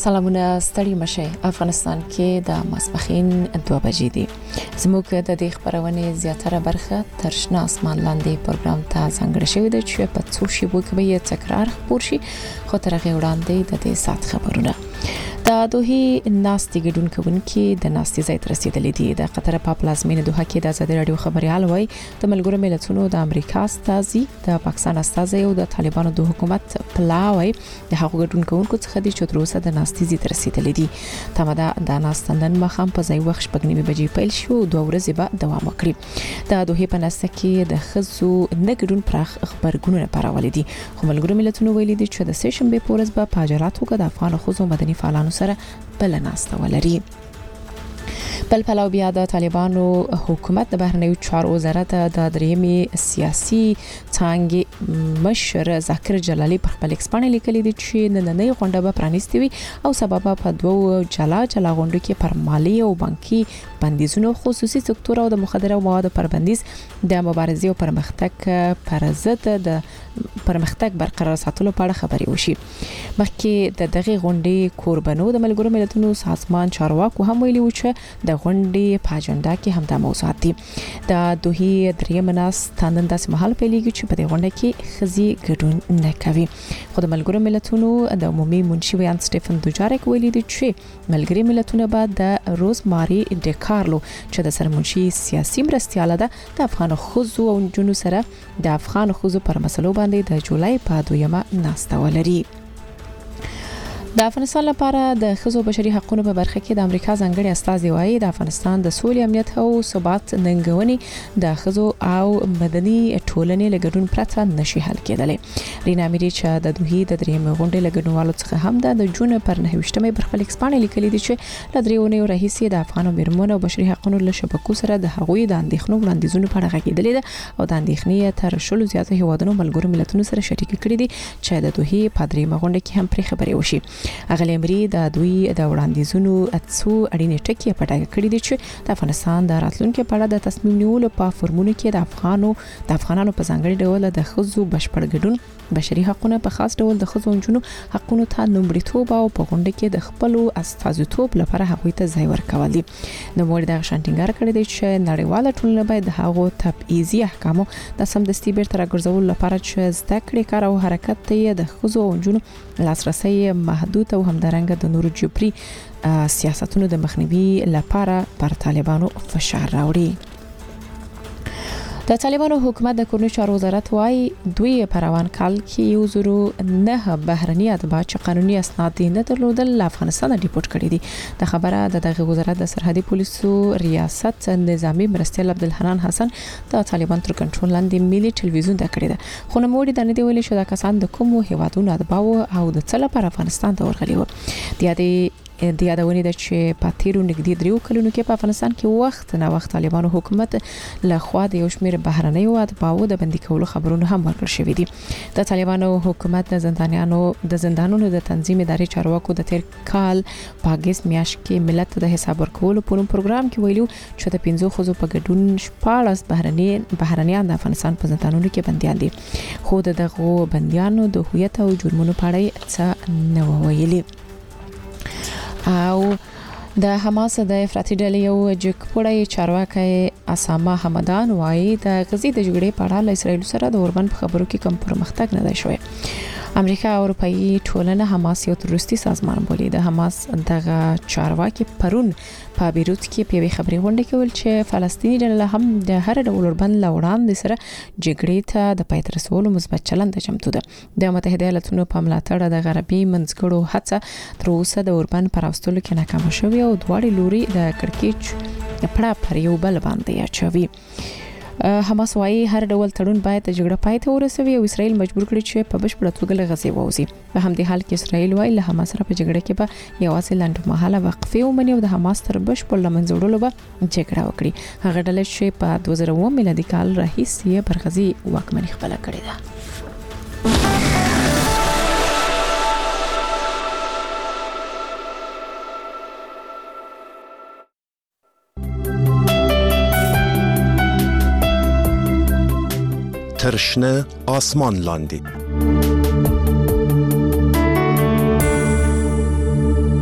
سلامونه ستړي مشه. افغانستان کې د ماسپخین 2 بجې دي. زموږ د دې خبرونه زیاتره برخه ترشنه اسمان لاندې پروګرام ته څنګه شوی دی چې په څو شی وکوي تکرار خبر شي خو ترغه وړاندې د دې سات خبرونه د دوه ناستي ګډون کوونکي د ناستي ځای ته رسیدلې دي. د قطر په پلازمینه دوه کې د آزادي رادیو خبريال وای د ملګرو ملتونو د امریکا استازي د پاکستان استازي او د طالبانو د حکومت پلاوي د هغو ګډون کوونکو څخه د چتروسه د ناستي ځای ته رسیدلې دي. تمدا د ناستندن مخام په ځای وخت شپږنیمه بجې پیل شو 2 ورځې به دوام وکړي. د دوه په ناسته کې د خزو نګډون پراخ خبرګونونه پراولې دي. خو ملګرو ملتونو ویلي دي چې د سشنبه پورز به پاجراتو کې د افغان خزو مدني فعالانو سره بل ناسته ولري. بل پلاو بیا د طالبانو حکومت د بهرنیو چارو وزارت د دریمي سیاسي څنګه مشر ذاکر جلالی په خپل ایکسپانه لیکلي دي چې نننۍ غونډه به پرانیستي وي او سبب په دوه جلا غونډو کې پر مالی او بانکي بندیزونو خصوصي سکتور او د مخدره موادو پر بندیز د مبارزې او پرمختګ پر ضد د پرمختګ برقرار ساتلو په اړه خبري وشي. مخکې د دغه غونډې کوربنو د ملګرو ملتونو سازمان چارواکو هم ویلي و چې د غونډې په اجنډا کې هم د موضوعات دي. د دوه دریم ناس تاندن داسې محل پیلېږي چې په دې غونډه کې خزي ګډون نه کوي. خو د ملګرو ملتونو د عمومي منشي ویان سټيفن دوجارک ویلي دي چې ملګري ملتونه به د روزماري ډیکارلو چې د سرمنشي سیاسي مرستياله ده د افغان خوځو او جنو سره د افغان خوځو پر مسلو باندې د جولای په 2مه ناسته ولري. د افغانستان لپاره د خزو بشري حقوقو په برخه کې د امریکا ځانګړي استازي وایي د افغانستان د سولې امنیت او ثبات ننګونې د خزو او مدني ټولنې لګډون پرته نشي حل کېدلی. رینا اميري چې د دوه د دریم غونډې لګډونوالو څخه هم د جون پر 9مه پر خپل ایکسپانه لیکلي دي چې د دریونې رئیسي د افغان بیرمن او بشري حقوقو له شبکو سره د هغوی د اندېښنو وړاندیزونو په اړه غږیدلې ده او د اندېښنې تر شلو زیاته هیوادونو ملګرو ملتونو سره شریک کړي دي چې د دوه په دریمه غونډه کې هم پرې خبري وشي. اغلی امری د دوی د وړاندیزونو اتسو اړینې ټکي په ډاګه کړی دي چې د افغانستان د راتلونکو په اړه د تصمیم نیولو په فورمونو کې د افغانانو په ځانګړي ډول د خزو بشپړ ګډون بشري حقوقو په خاص ډول د خزو جنو حقوقو ته نومړیتوب او په غونډه کې د خپل استازیتوب لپاره هغوی ته ځای ورکول دي. نو موږ د شانټینګار کړی دی چې نړیواله ټولنه باید د هغو تبعیضي احکامو د سمدستي بیرته راګرځول لپاره چې زده کړې کار او حرکت ته د خزو جنو لاسرسي محدود او همدارنګه د نورو جبري سیاستونو د مخنیوي لپاره پر طالبانو فشار راوړي. د طالبانو حکومت د کورنیو چارو وزارت وايي دوی په روان کال کې 109 بهرني اتباع چې قانوني اسناد نه درلودل افغانستان ډیپورټ کړي دي. د خبره د دغه وزارت د سرحدي پولیسو ریاست نظامی مرستیال عبدالحنان حسن د طالبان تر کنټرول لاندې ملي ټلویزیون ته کړی ده. خو نو موږ د نه دی ویل شو د کسان د کومو هیوادونو اتباع او د څه لپاره افغانستان ته ورغلي وو. د یادونې د چې په تیرو نږدې 3 کلونو کې په افغانستان کې وخت نه وخت طالبانو حکومت له خوا د یو شمېر بهرنیو اتباعو د بندي کولو خبرونه هم ورکړل شوې دي. د طالبانو حکومت د زندانونو د تنظیم ادارې چارواکو د تیر کال په اگست میاشت کې ملت د حساب ورکولو په پروګرام کې ویلو چې د 15 خزو په ګډون 14 بهرنیان د افغانستان په زندانونو کې بنديان دي. خو دغه بنديانو د هویت او جرمونو په اړه څه نه ویلي. او د حماس د افراطي ډلې یو جګپوړی چارواکي اسامه حمدان وايي د غزې د جګړې په اړه له اسرائیل سره د اوربند په خبرو کې کم پرمختګ نه دی شوی. امریکا او اروپאי ټولنه حماس یو تروریستي سازمان بولي. د حماس دغه چارواکي پرون په بیروت کې په یوه خبري غونډه کې ول چې فلسطیني ډله هم د هر ډول اوربند لوړاندې سره جګړې ته د پای ته رسولو مثبت چلند چمتو ده. د متحده ایالاتونو په ملاتړ د غربي منځګړو هڅه تر اوسه د اوربند پر راوستلو کې ناکام شوې او دواړي لوري د کړکېچ پړه پر یو بل باندې اچوي. حماس وايي هر ډول تړون باید د جګړه پای ته ورسوي او اسرائیل مجبور کړي چې په بشپړه توګه له غزې ووځي. په همدې حال کې اسرائیل وايي له حماس سره په جګړه کې به یوازې لنډمهاله وقفه ومني او د حماس تر بشپړ لمنځوړلو به جګړه وکړي. هغه ډله چې په 2009 میلادي کال راهیسې پر غزې واکمني خپله کړې ده. ترشنه آسمان لاندی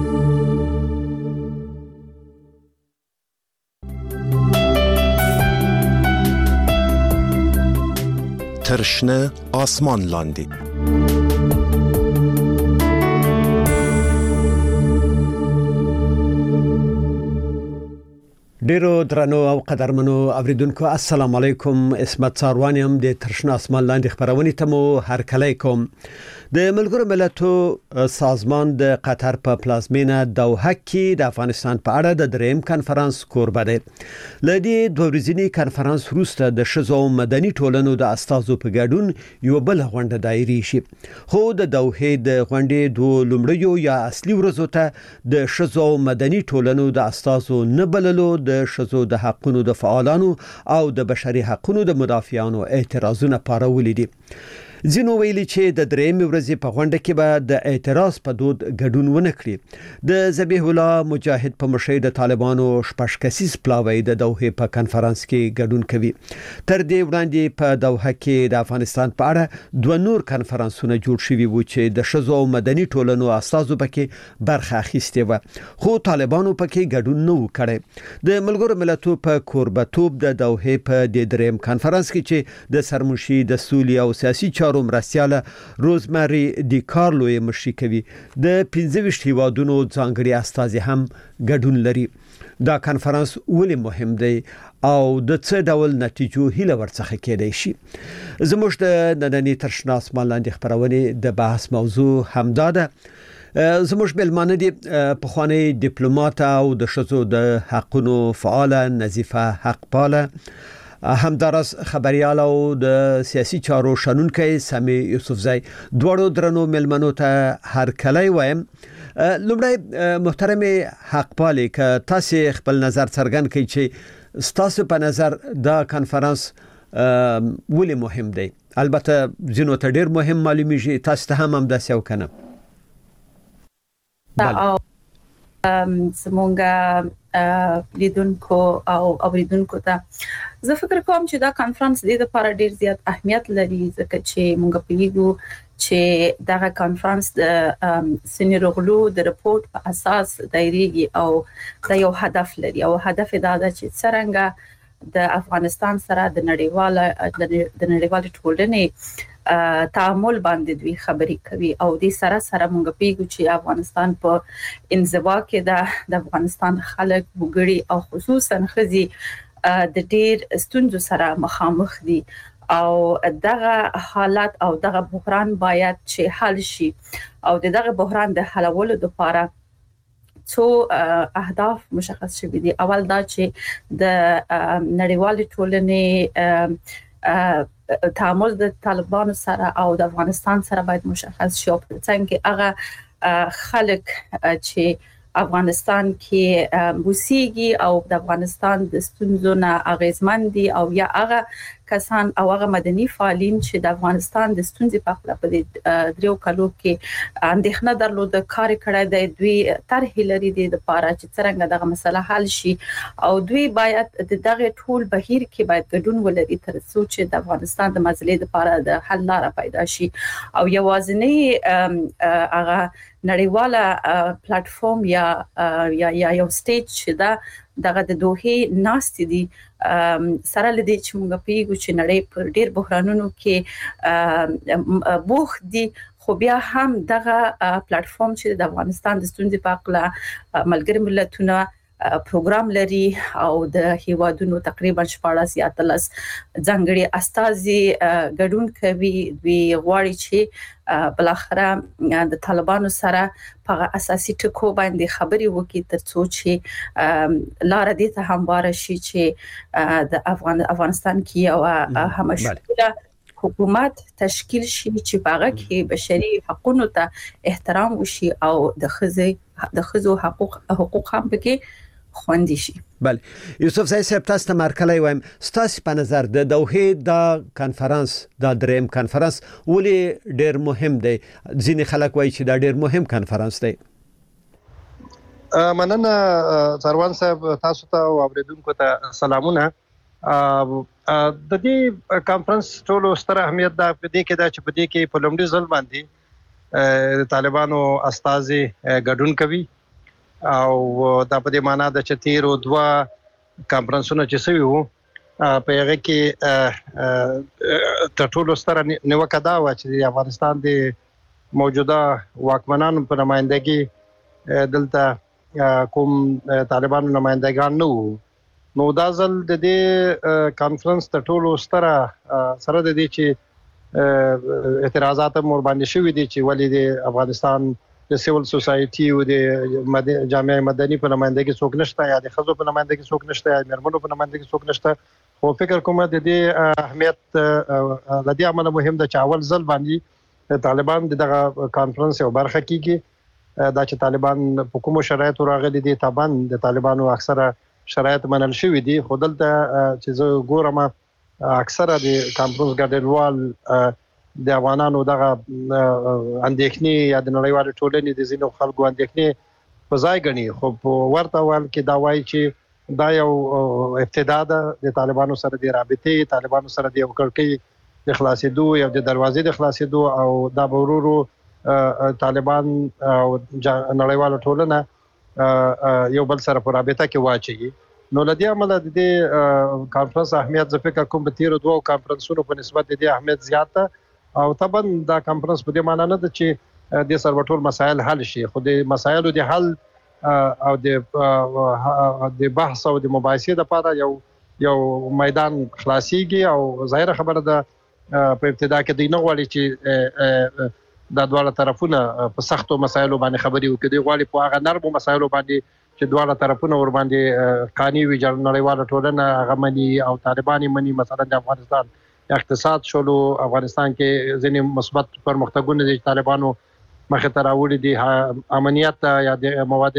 تر شنه آسمان لاندې. ډیرو درنو او قدرمنو اوریدونکو السلام علیکم. اسمت څاروانیم د ترشنا اسمان لاندې خبرونه ته مو هرکلی کوم. د ملګرو ملتونو سازمان د قطر په پلازمینه دوحه کې د افغانستان په اړه د دریم کانفرنس کوربه دی. لدې دوه ورځنی کانفرنس وروسته د شذو مدني ټولنو د استازو په ګډون یو بل غونډه دایري شي. خو د دوحه د غونډې دوه لومړیو یا اصلي ورځو ته د شذو مدني ټولنو د استازو نه بللو د شذو د حقونو د فعالانو او د بشري حقونو د مدافعانو اعتراضونه پارولې دي. ځینو ویلي چې د درېمې ورځې په غونډه کې به د اعتراض په دود ګډون ونه کړي. د ذبیح الله مجاهد په مشرۍ د طالبانو شپږ کسیز پلاوی د دوحه په کانفرنس کې ګډون کوي. تر دې وړاندې په دوحه کې د افغانستان په اړه دوه نور کانفرنسونه جوړ شوي وو چې د شذو مدني ټولنو استازو پکې برخه اخیستې و، خو طالبانو پکې ګډون نه وکړي. د ملګرو ملتونو په کوربتوب د دوحه په دریم کانفرنس کې چې د سرمشي د سولې او سیاسي مرستياله روزمری دی کارلو مشري کوي. د 25 هیوادونو ځانګړي استازي هم ګډون لري. دا کانفرنس ولې مهم دی او د څه ډول نتیجو هیله ورڅخه کېدای شي؟ زموږ د نننۍ ترشنا اسمان لاندې خبرونه د بحث موضوع همدا ده. زموږ بلمانه دي پخوانی ډیپلوماټ او د شذو د حقونو فعال نظیفه حقپاله، همدارس خبريال او د سیاسي چارو شنونکي سامي یوسفزای. دوړو درنو ملمنو ته هرکلی وایم. لومړی محترم حقپالي ک تاسو خپل نظر څرګند کړئ چې تاسو په نظر دا کانفرنس ولې مهم دی. البته زینو ته ډیر مهم معلومیږي، تاسو ته هم داسې وکنه. زمونږه لیدونکو او اوریدونکو ته زه فکر کوم چې دا کانفرنس د لپاره ډیر زیات اهمیت لري، ځکه چې مونږ پیږو چې دا کانفرنس د سنیرغلو د رپورت په اساس دایریږي او دا یو هدف لري او هدف دا ده چې څنګه د افغانستان سره د نړیوال ټولنې تعامل باندې دوی خبرې کوي او د سره مونږ پیږو چې افغانستان په انزوا کې د افغانستان خلک وګړي او خصوصا خزي د ډیر ستونزو سره مخامخ دي او دغه حالات او دغه بحران باید چې حل شي او دغه بحران د حلولو لپاره څو اهداف مشخص شوي دي. اول دا چې د نړیوال ټولنې تعامل د طالبانو سره او د افغانستان سره باید مشخص شي او څنګه هغه خلک چې افغانستان کې وسیږي او د افغانستان د ستونزو نه اغیزمن دي او یا هغه کسان او هغه مدني فعالین چې د افغانستان د ستونزې په اړه په دریو کلو کې اندېښنه درلوده کار کړی دی، دوی طرح لري د لپاره چې څنګه دغه مسله حل شي او دوی باید دغه ټول بهیر کې باید ګډون ولري تر څو چې د افغانستان د مسلې لپاره د حل لار پیدا شي او یوازینی هغه نړیواله پلیټ فارم یا یو سټیج چې دغه د دوحه ناست دي سره لدی چې موږ پیګو چې نړۍ پر ډیر بحرانونو کې بوخت دي، خو بیا هم دغه پلیټ فارم چې د افغانستان د ستونزې په اړه ملګری ملتونه پروګرام لري او د هیوادونو تقریبا 14 یا 13 ځانګړي استازي ګډون کوي. دوی غواړي چې بلاخره د طالبانو سره په اساسي ټکو باندې خبري وکړي ترڅو چې لار دې ته همواره شي چې د افغانستان کې یو همشموله حکومت تشکیل شي چې هغه کې بشري حقوقو ته احترام وشي او د خزو حقوق هم پکې خوندي شي. بله یوسف صاحب تاسو ته مرکلی وایم، ستاسو په نظر د دوحه دا کانفرنس دا دریم کانفرنس ولې ډیر مهم دی؟ ځینې خلک وایي چې دا ډیر مهم کانفرنس دی. مننه څاروان صاحب، تاسو ته او اوریدونکو ته سلامونه. د دې کانفرنس ټولو ستر اهمیت دا په دې کې دا چې په دې کې په لومړي ځل باندې د طالبانو استازي ګډون کوي او دا په دې معنی ده چې تیرو 2 کانفرنسونه چې سوي وو په هغه کې تر ټولو ستره نیوکه دا و چې د افغانستان د موجوده واکمنانو په نمائندګي دلته کوم طالبانو نمائندګان نه وو. نو دا ځل د دې کانفرنس ته ټولو ستره سره د دې چې اعتراضات مور باندې شوې دي چې ولې د افغانستان د سیول سوسايټي او د جامعه مدني په نمائندګي څوک نشته یا د خزو په نمائندګي څوک نشته یا مرمنو په نمائندګي څوک نشته. خو فکر کوم د دې اهمیت د دې عمل مهم د چاول ځل باندې طالبان دغه کانفرنس یو برخه کیږي. دا چې طالبان په کوم شرایطو راغلي دي تابان د طالبانو اکثره شرایط منل شوې دي. خو دلته چې زه ګورم اکثره د کانفرنس ګډونوال د افغانانو دغه اندېښنې یا د نړیوال ټولنې د ځینو خلکو اندېښنې په ځای غني. خو په ورته وال کې دا وایي چې دا یو ابتدا ده د طالبانو سره د رابطې طالبانو سره د یو کړکۍ د خلاصېدو یا د دروازې د خلاصېدو او دا ورورو طالبان او نړیوال ټولنه یو بل سره په رابطه کې واچي. نو لدی عمل د دې کانفرنس اهمیت زه فکر کوم په تیر دوه کانفرنسونو په نسبت د دې اهمیت زیاته او طبعا دا کانفرنس په دې معنی نه ده چې د سربټول مسایل حل شي. خو د مسایلو د حل او د بحث او د مباحثې لپاره یو میدان خلاصيږي او ظاهر خبره ده په ابتدا کې د نه غواړي چې د دواړه طرفونه په سختو مسایلو باندې خبري وکړي. غواړي په هغه نرمو مسایلو باندې چې دواړه طرفونه ور باندې قانوني وي نړیواله ټولنه هغه مني او طالبان مني. مثلا د افغانستان اقتصاد شولو افغانستان کې ځینې مثبت پرمختګونه د طالبانو مخه ته راوړي دي. امنیت یا د مواد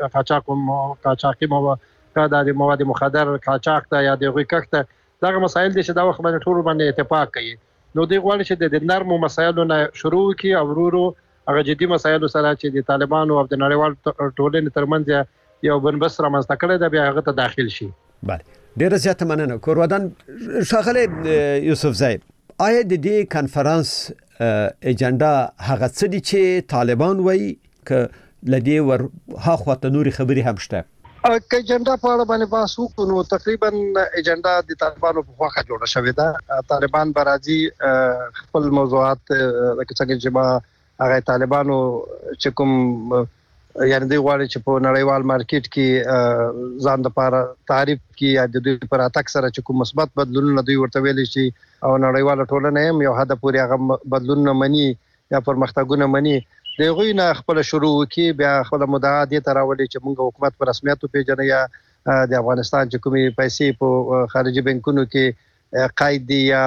قاچاقي مواد مخدر قاچاق ته یا د غوي کښته دغه مسایل دي چې دا وخت باندې ټول باندې اتفاق کوي. نو دی غواړي چې د نرمو مسایلو نه شروع کی او ورو هغه جدي مسایلو سره چې د طالبانو او د نړیوال ټولنې ترمنځ یو بنبست رامنځته کړی دی بیا هغه ته داخل شي. بله ډیر زیات مننه. کورودان شاغله یوسف زاید آیا د دې کانفرنس اجنډا هغه څه دي چې طالبان وایي ک لدی ور ها خواته نوري خبري هم شته؟ که اجنډا په اړه باندې بحث وکړو نو تقریبا اجنډا د طالبانو په خواخه جوړه شوې ده. طالبان برازي خپل موضوعات لکه څنګه چې ما هغه طالبانو چې کوم یعنی دی غواړي چې په نړیوال مارکیټ کې ځان د لپاره تعریف کې یا د دوی پر اتک سره چې کوم مثبت بدلونونه دوی ورته ویل شي او نړیوال ټولنه هم یو حد پورې هغه بدلونونه مني یا پرمختګونه مني. دغه نه خپل شروع کی بیا خپل مدعا دي تراولي چې موږ حکومت پر رسمیت پیژنې یا د افغانستان چې کومي پیسې په خارجي بانکونو کې قید یا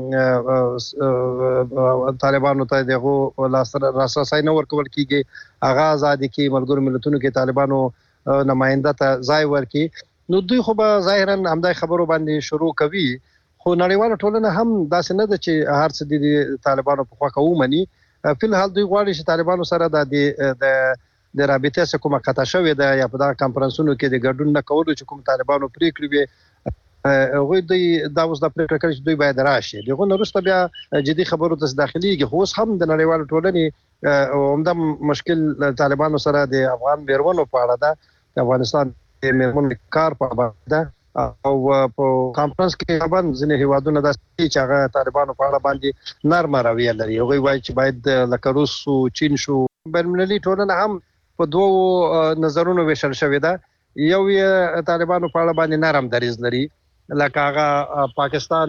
طالبانو ته دغه لاسرسي نه ورکول کیږي. هغه ازادي کې ملګرو ملتونو کې طالبانو نماینده ته ځای ورکي. نو دوی خو به ظاهرا همدای خبرو باندې شروع کوي. خو نړیوال ټولنه هم داسې نه ده چې هر څه د طالبانو په خوا کومني. په الحال دوی غواړي چې طالبانو سره د رابطې سره کومه قطع شوې ده یا په دا کانفرنسونو کې د ګډون نه کولو چې کوم طالبانو پریکړې وي هغه دوی دا اوس د پریکړه کوي چې دوی باید راشي. دغه نورسته بیا جدي خبرو ته داخليږي. خو اوس هم د نړیوال ټولنې عمده مشکل طالبانو سره د افغان بیرونو په اړه ده. د افغانستان میرمن کار په اړه ده او په کانفرنس کې باندې ځینې هیوادونه د چې هغه طالبانو په اړه باندې نرمه رویه لري. هغه وایي چې باید لکه روس او چین شو بینالمللي ټولنه هم په دوه نظرونو وشل شوې ده. یو طالبانو په اړه باندې نرم دریځ لري لکه هغه پاکستان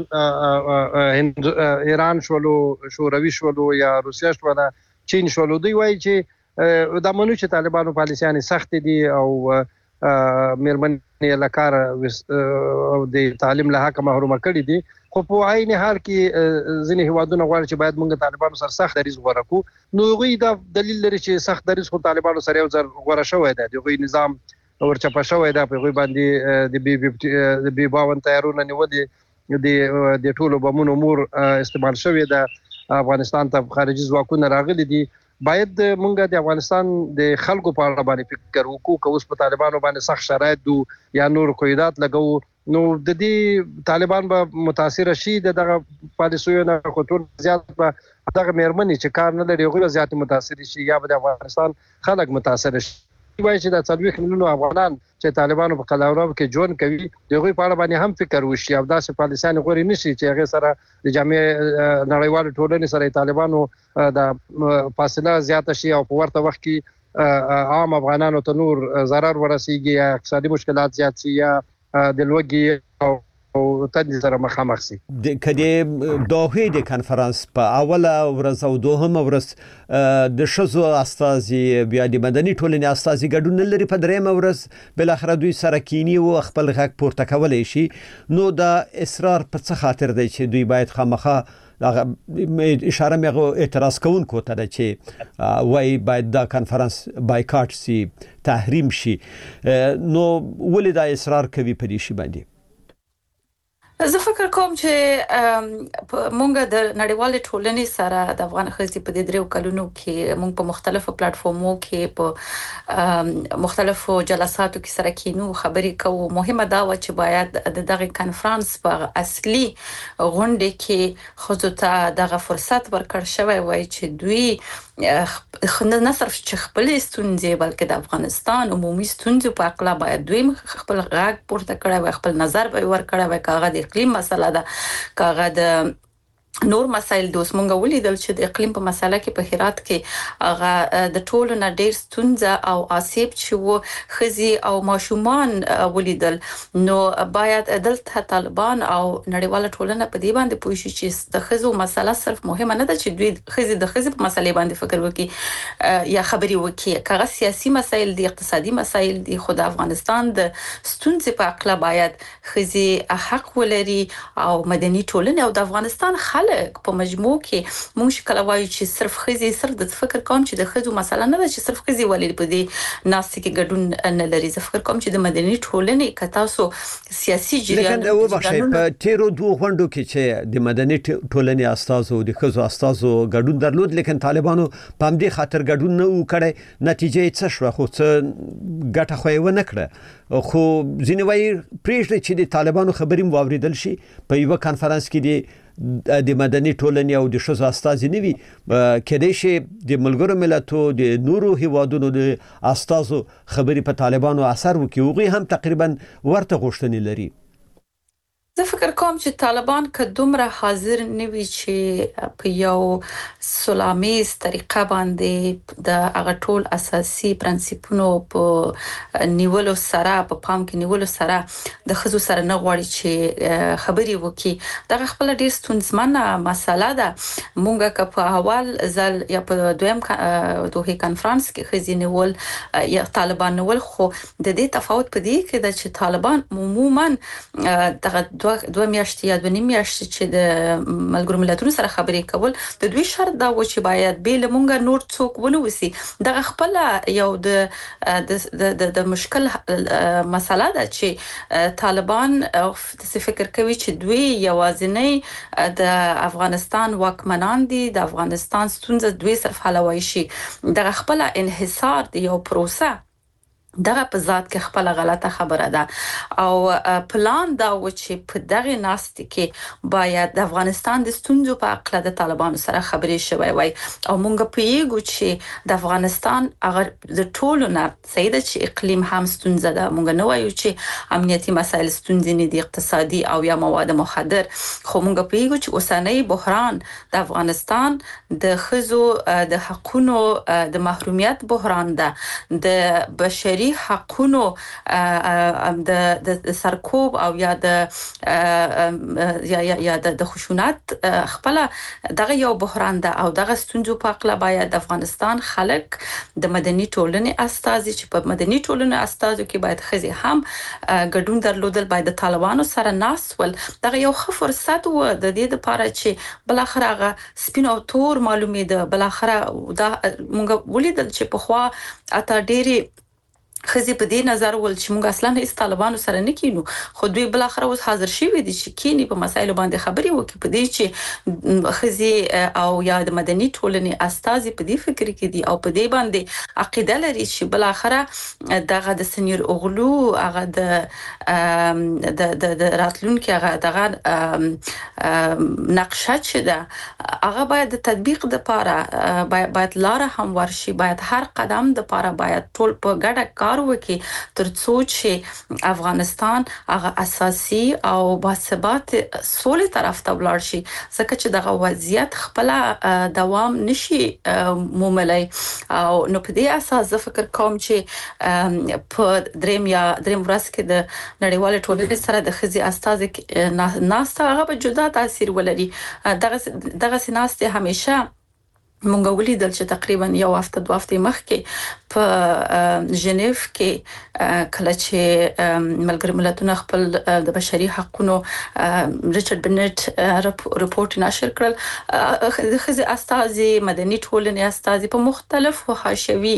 ایران شولو شوروي شولو یا روسیا شولو چین شولو. دوی وایي چې دا منو چې طالبانو پالیسيانې سخت دي او میرمن لکار د تعلیم له حق محروم کړي دي. خو په عین حال کې ځینې هیوادونه غواړي چې باید موږ طالبانو سره سخت دریځ ورکو. نو غوي دا دلیل لري چې سخت دریځ خو طالبانو سره یو ځل غوړه شوی دی. دغه نظام ورچپه شوی دی په غوي باندې د بي 52 تیارونه نیولې د ټولو بمونو مور استعمال شوی دی. افغانستان ته خارجي ځواکونه راغلي دي. باید مونږ د افغانستان د خلکو په اړه باندې فکر وکړو. که اوس په طالبانو باندې سخت شرایط دو یا نور قیودات لګو نو د دې طالبان به متاثر شي دغه پالیسیونو خطر زیات په دغه مېرمنې چې کار نه لري غوړي زیات متاثر شي یا به د افغانستان خلک متاثر شي. وایي چې د 40 ملیونو افغانان چې طالبانو په قلمرو کې ژوند کوي دغه په اړه باندې هم فکر وشي او داسې پالیسان غوړي نشي چې هغه سره د جامع نړیوال ټولنې سره طالبانو د فاصله زیاته شي او په ورته وخت کې عام افغانانو ته نور ضرر ورسیږي یا اقتصادي مشکلات زیات شي یا د لوګي او تدې سره مخامخ شي. د کدي دوه د کانفرنس په اوله ورځ او دوهمه ورځ د شزو استازي بیا د مدني ټولنې استازي ګډون لري په درېمه ورځ بل اخر دوی سره کینی او خپل غږ پورته کولای شي. نو د اصرار په څه خاطر دی چې دوی باید خامخا اشاره مې اعتراض کوونکو ته چې وای باید دا کانفرنس بایکاټ شي تحریم شي نو ولې دا اصرار کوي په دې شی باندې؟ زه فکر کوم چې مونږ د نړیوال ټولنې سره د افغان ښځې په دې درو کلونو کې مونږ په مختلفو پلیټ فارمو کې په مختلفو جلساتو کې سره کینو خبرې کوو. مهمه دا و چې باید دغه کانفرنس په اصلي غونډه کې خصوصا ته دغه فرصت ورکړ شوی وای چې دوی نه صرف چې خپل ستونزې بلکې د افغانستان عمومي ستونزې په اړه باید دوی خپل غږ پورته کړی وای خپل نظر به ورکړی وای کاغه د اقلیم مسله ده کاغه د نور مسایل د اوسمنګ ولیدل چې د اقلیم په مسله کې په هرات کې هغه د ټولو نه ډیر ستونزه او آسیب چې وو خزي او ماشومان ولیدل. نو باید دلته طالبان او نړیواله ټولنه په دې باندې پوه شي چې د خزو مسله صرف مهمه نه ده چې دوی خزي د خزي په مسلې باندې فکر وکړي یا خبري وکړي کاغه سیاسي مسایل دي اقتصادي مسایل دي خو د افغانستان د ستونزې په اړه باید خزي حق ولري او مدني ټولنه او د افغانستان په مجموع کې موږ کله وایو چې صرف خزي صرف د فکر کوم چې د خزو مسله نه ده چې صرف خزي ولې په دې ناس کې ګډون نه لري. زه فکر کوم چې د مدني ټولنې کتاسو سیاسي جریان د وبخښي په تیرو دوه غونډو کې چې د مدني ټولنې استازو د خزو استازو ګډون درلود لیکن طالبانو په همدې خاطر ګډون نه وکړي نتیجه څه شو خو څه ګټه خو یې ونه کړه خو ځینې وایي پریږدي چې د طالبانو خبرې واوریدل شي په یو کانفرنس کې د مدني ټولنې او د شذ استازي نوي کېدای شي د ملګرو ملتونو د نورو هیوادونو د استازو خبرې په طالبانو اثر وکړي هغه هم تقریبا ورته غوښتنې لري. زه فکر کوم چې طالبان که دومره حاضر نه وي چې په یو سلامیز طریقه باندې د هغه ټول اساسي پرنسپونو په نیولو سره په پام کې نیولو سره د خزو سره نه غواړي چې خبري وکړي دا خپل ډیر ستونزمنه مسله ده. مونږه که په اول ځل یا په دویم دوه کانفرنس کې خزي نیول یا طالبان نیول خو د دې تفاوت په دې کې ده چې طالبان عموما دغه دوه میاشتې یا دوه نیم میاشتې چې د ملګرو ملتونو سره خبرې کول د دوی شرط دا و چې باید به لمونګه نور څوک ونه وسی دغه خپل یو د مشکل مسله ده چې طالبان فکر کوي چې دوی یوازینی د افغانستان واکمنان دي د افغانستان ستونزه دوی صرف حلوي شي دغه خپل انحصار دی یو پروسه دغه په ذات کې خپل غلطه خبره ده او پلان دا و چې په دغه ناست کې باید د افغانستان د ستونزو په اړه د طالبانو سره خبرې شوي وای او مونږ په یو چې د افغانستان هغه د ټولو نه سیده چې اقلیم هم ستونزه ده مونږ نه وایو چې امنیتي مسایل ستونزې نه دي اقتصادي او یا مواد مخدر خو مونږ په یو چې اوسنۍ بحران د افغانستان د خزو د حقونو د محرومیت بحران ده د بشري حقونو د سرکوب او یا د خشونت خپل دغه یو بحران ده او دغه ستونزو په اړه باید د افغانستان خلک د مدني ټولنې استازي چې په مدني ټولنې استازو کې باید خزي هم ګډون درلودل باید د طالبانو سره ناسول دغه یو ښه فرصت و د دې لپاره چې بل اخر هغه سپین او تور معلومه ده بل اخر دا مونږ ولیدل چې په خوا اته ډېری خزي په دې نظر ول چې موږ اصلا هیڅ طالبانو سره نه کینو خو دوی بل اخر اوس حاضر شوي دي چې کینی په مسایلو باندې خبري وکړي په دې چې خزي او یا د مدني ټولنې استازي په دې فکر کې دي او په دې باندې عقیده لري چې بل اخر دغه د سنیر اوغلو هغه د راتلونکي هغه دغه نقشه چې ده هغه باید د تطبیق لپاره باید لار هم ورشي باید هر قدم د لپاره باید ټول په ګډه کار وکړي ترڅو چې افغانستان هغه اساسي او باثبات سولې طرف ته ولاړ شي ځکه چې دغه وضعیت خپل دوام نشي موملای او نو په دې اساس زه فکر کوم چې په دریم ورځ کې د نړیوال ټولنې سره د خزي استازي ناسته هغه به جدا تاثیر ولري دغه سیناسته همیشه مونږ ولیدل چې تقریبا یو هفته دوه هفته مخکې په ژنیف کې کله چې ملګری ملتونه خپل د بشري حقوقو ریچارډ بنټ رپورت نشر کړل د خزي استازي مدني ټولنې استازي په مختلفو حاشوي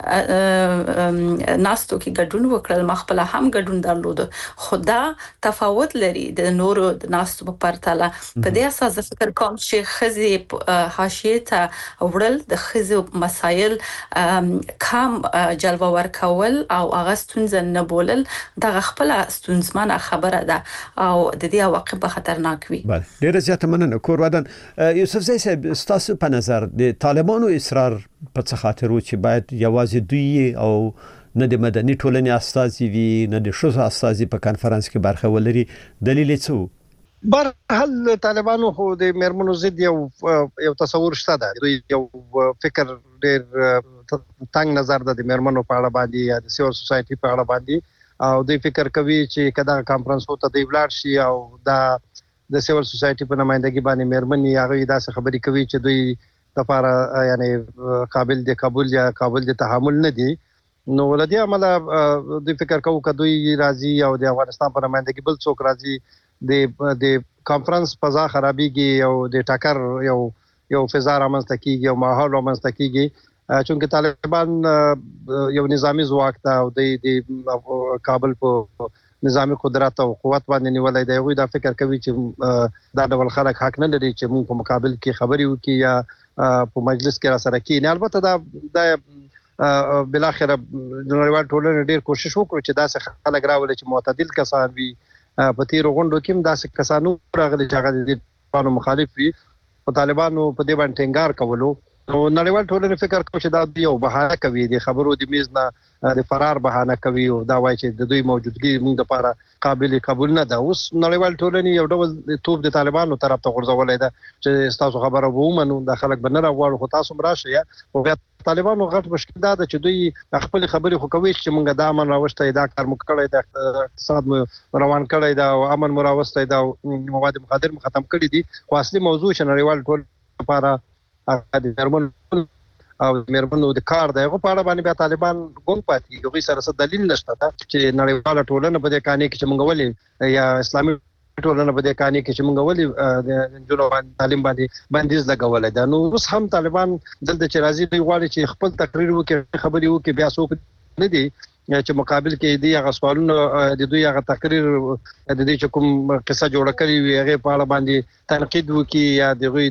ناستو کې ګډون وکړل مخبل هم ګډون درلود خدا تفاوت لري د نورو د ناستو په پرتله په دې اساس فکر کوم چې خزي حاشیه ته وړل د خزو مسایل کم جلوه ورکول او هغه ستونزه نه بولل د خپل ستونزمنه خبره ده او د دې عواقب خطرناک وي. بله ډیره زیاته مننه کور ودان یوسف زئی صاحب تاسو په نظر د طالبانو اصرار په څه خاطر و چې باید یوازې دوی او نه د مدني ټولنې استازي وي نه د شوزو استازي په کانفرنس کې برخه ولري دلیل څه برحال طالبانو خو د میرمنو ضد یو تصور شته ده دوی یو فکر ډیر تنگ نظر د میرمنو په اړه باندې یا د سیول سوسایټي په اړه باندې او دوی فکر کوي چې کدا کانفرنس ته دی ولاړ شي او د سیول سوسایټي په نمائندګي باندې میرمنې هغه داسې خبرې کوي چې دوی لپاره یعنی قابل د قبول یا قابل د تحمل نه دي نو ولدي عمله دوی فکر کوي چې دوی راضي او د افغانستان په نمائندګي بل څوک راضي د کانفرنس فضا خرابېږي او د ټاکر یو فضا رامنځته کیږي او ماحول رامنځته کیږي چونکه طالبان یو نظامی ځواک ته او د کابل په نظامی قدرت او قوت باندې نیولای دی غوی دا فکر کوي چې دا ډول خلک حق نه لري چې موږ په مقابل کې خبري وکړي یا په مجلس کې را سره کې نه البته دا بل اخر نړیوال ټولنه ډیر کوشش وکړي چې دا څه خلک راولي چې معتدل کسان وي په تیر غونډو کې داسې کسانو راغلي چې هغه د قانون مخالف وي او طالبانو په دې باندې ټینګار کولو نو نړیوال ټولنه فکر کوي چې دا یو بهانه کوي د خبرو د میز نه د فرار بهانه کوي او دا وایي چې د دوی موجودګي موږ لپاره قابل قبول نه ده اوس نړیوال ټولنه یو ډول توپ د طالبانو طرف ته غورځولای ده چې تاسو خبره وومنو د خلک بنره غواړي خو تاسو راشه او طالبانو غټ مشکل ده چې دوی خپل خبرې خو کوي چې موږ د امن راوستي دا کار مو کړی د اقتصاد روان کړی دا او امن مو راوستي دا مواد مخدر ختم کړی دي خو اصلي موضوع چې نړیوال ټول لپاره د میرمنو د کار دغه په اړه باندې طالبان ګونګ پاتې یو سره دلیل نشته چې نړیواله ټولنه په دې کانې کې چې موږ ولې یا اسلامي ټولنه په دې کانې کې چې موږ ولې د جنو تعلیم باندې بندیز لګولای دا نو اوس هم طالبان دلته چې راځي دوی غواړي چې خپل تقریر وکړي خبري وکړي بیا څوک نه دي چې مقابل کې دی هغه سوالونه د دوی هغه تقریر د دې چې کوم قصه جوړه کړی وي هغه په اړه باندې تنقید وکړي یا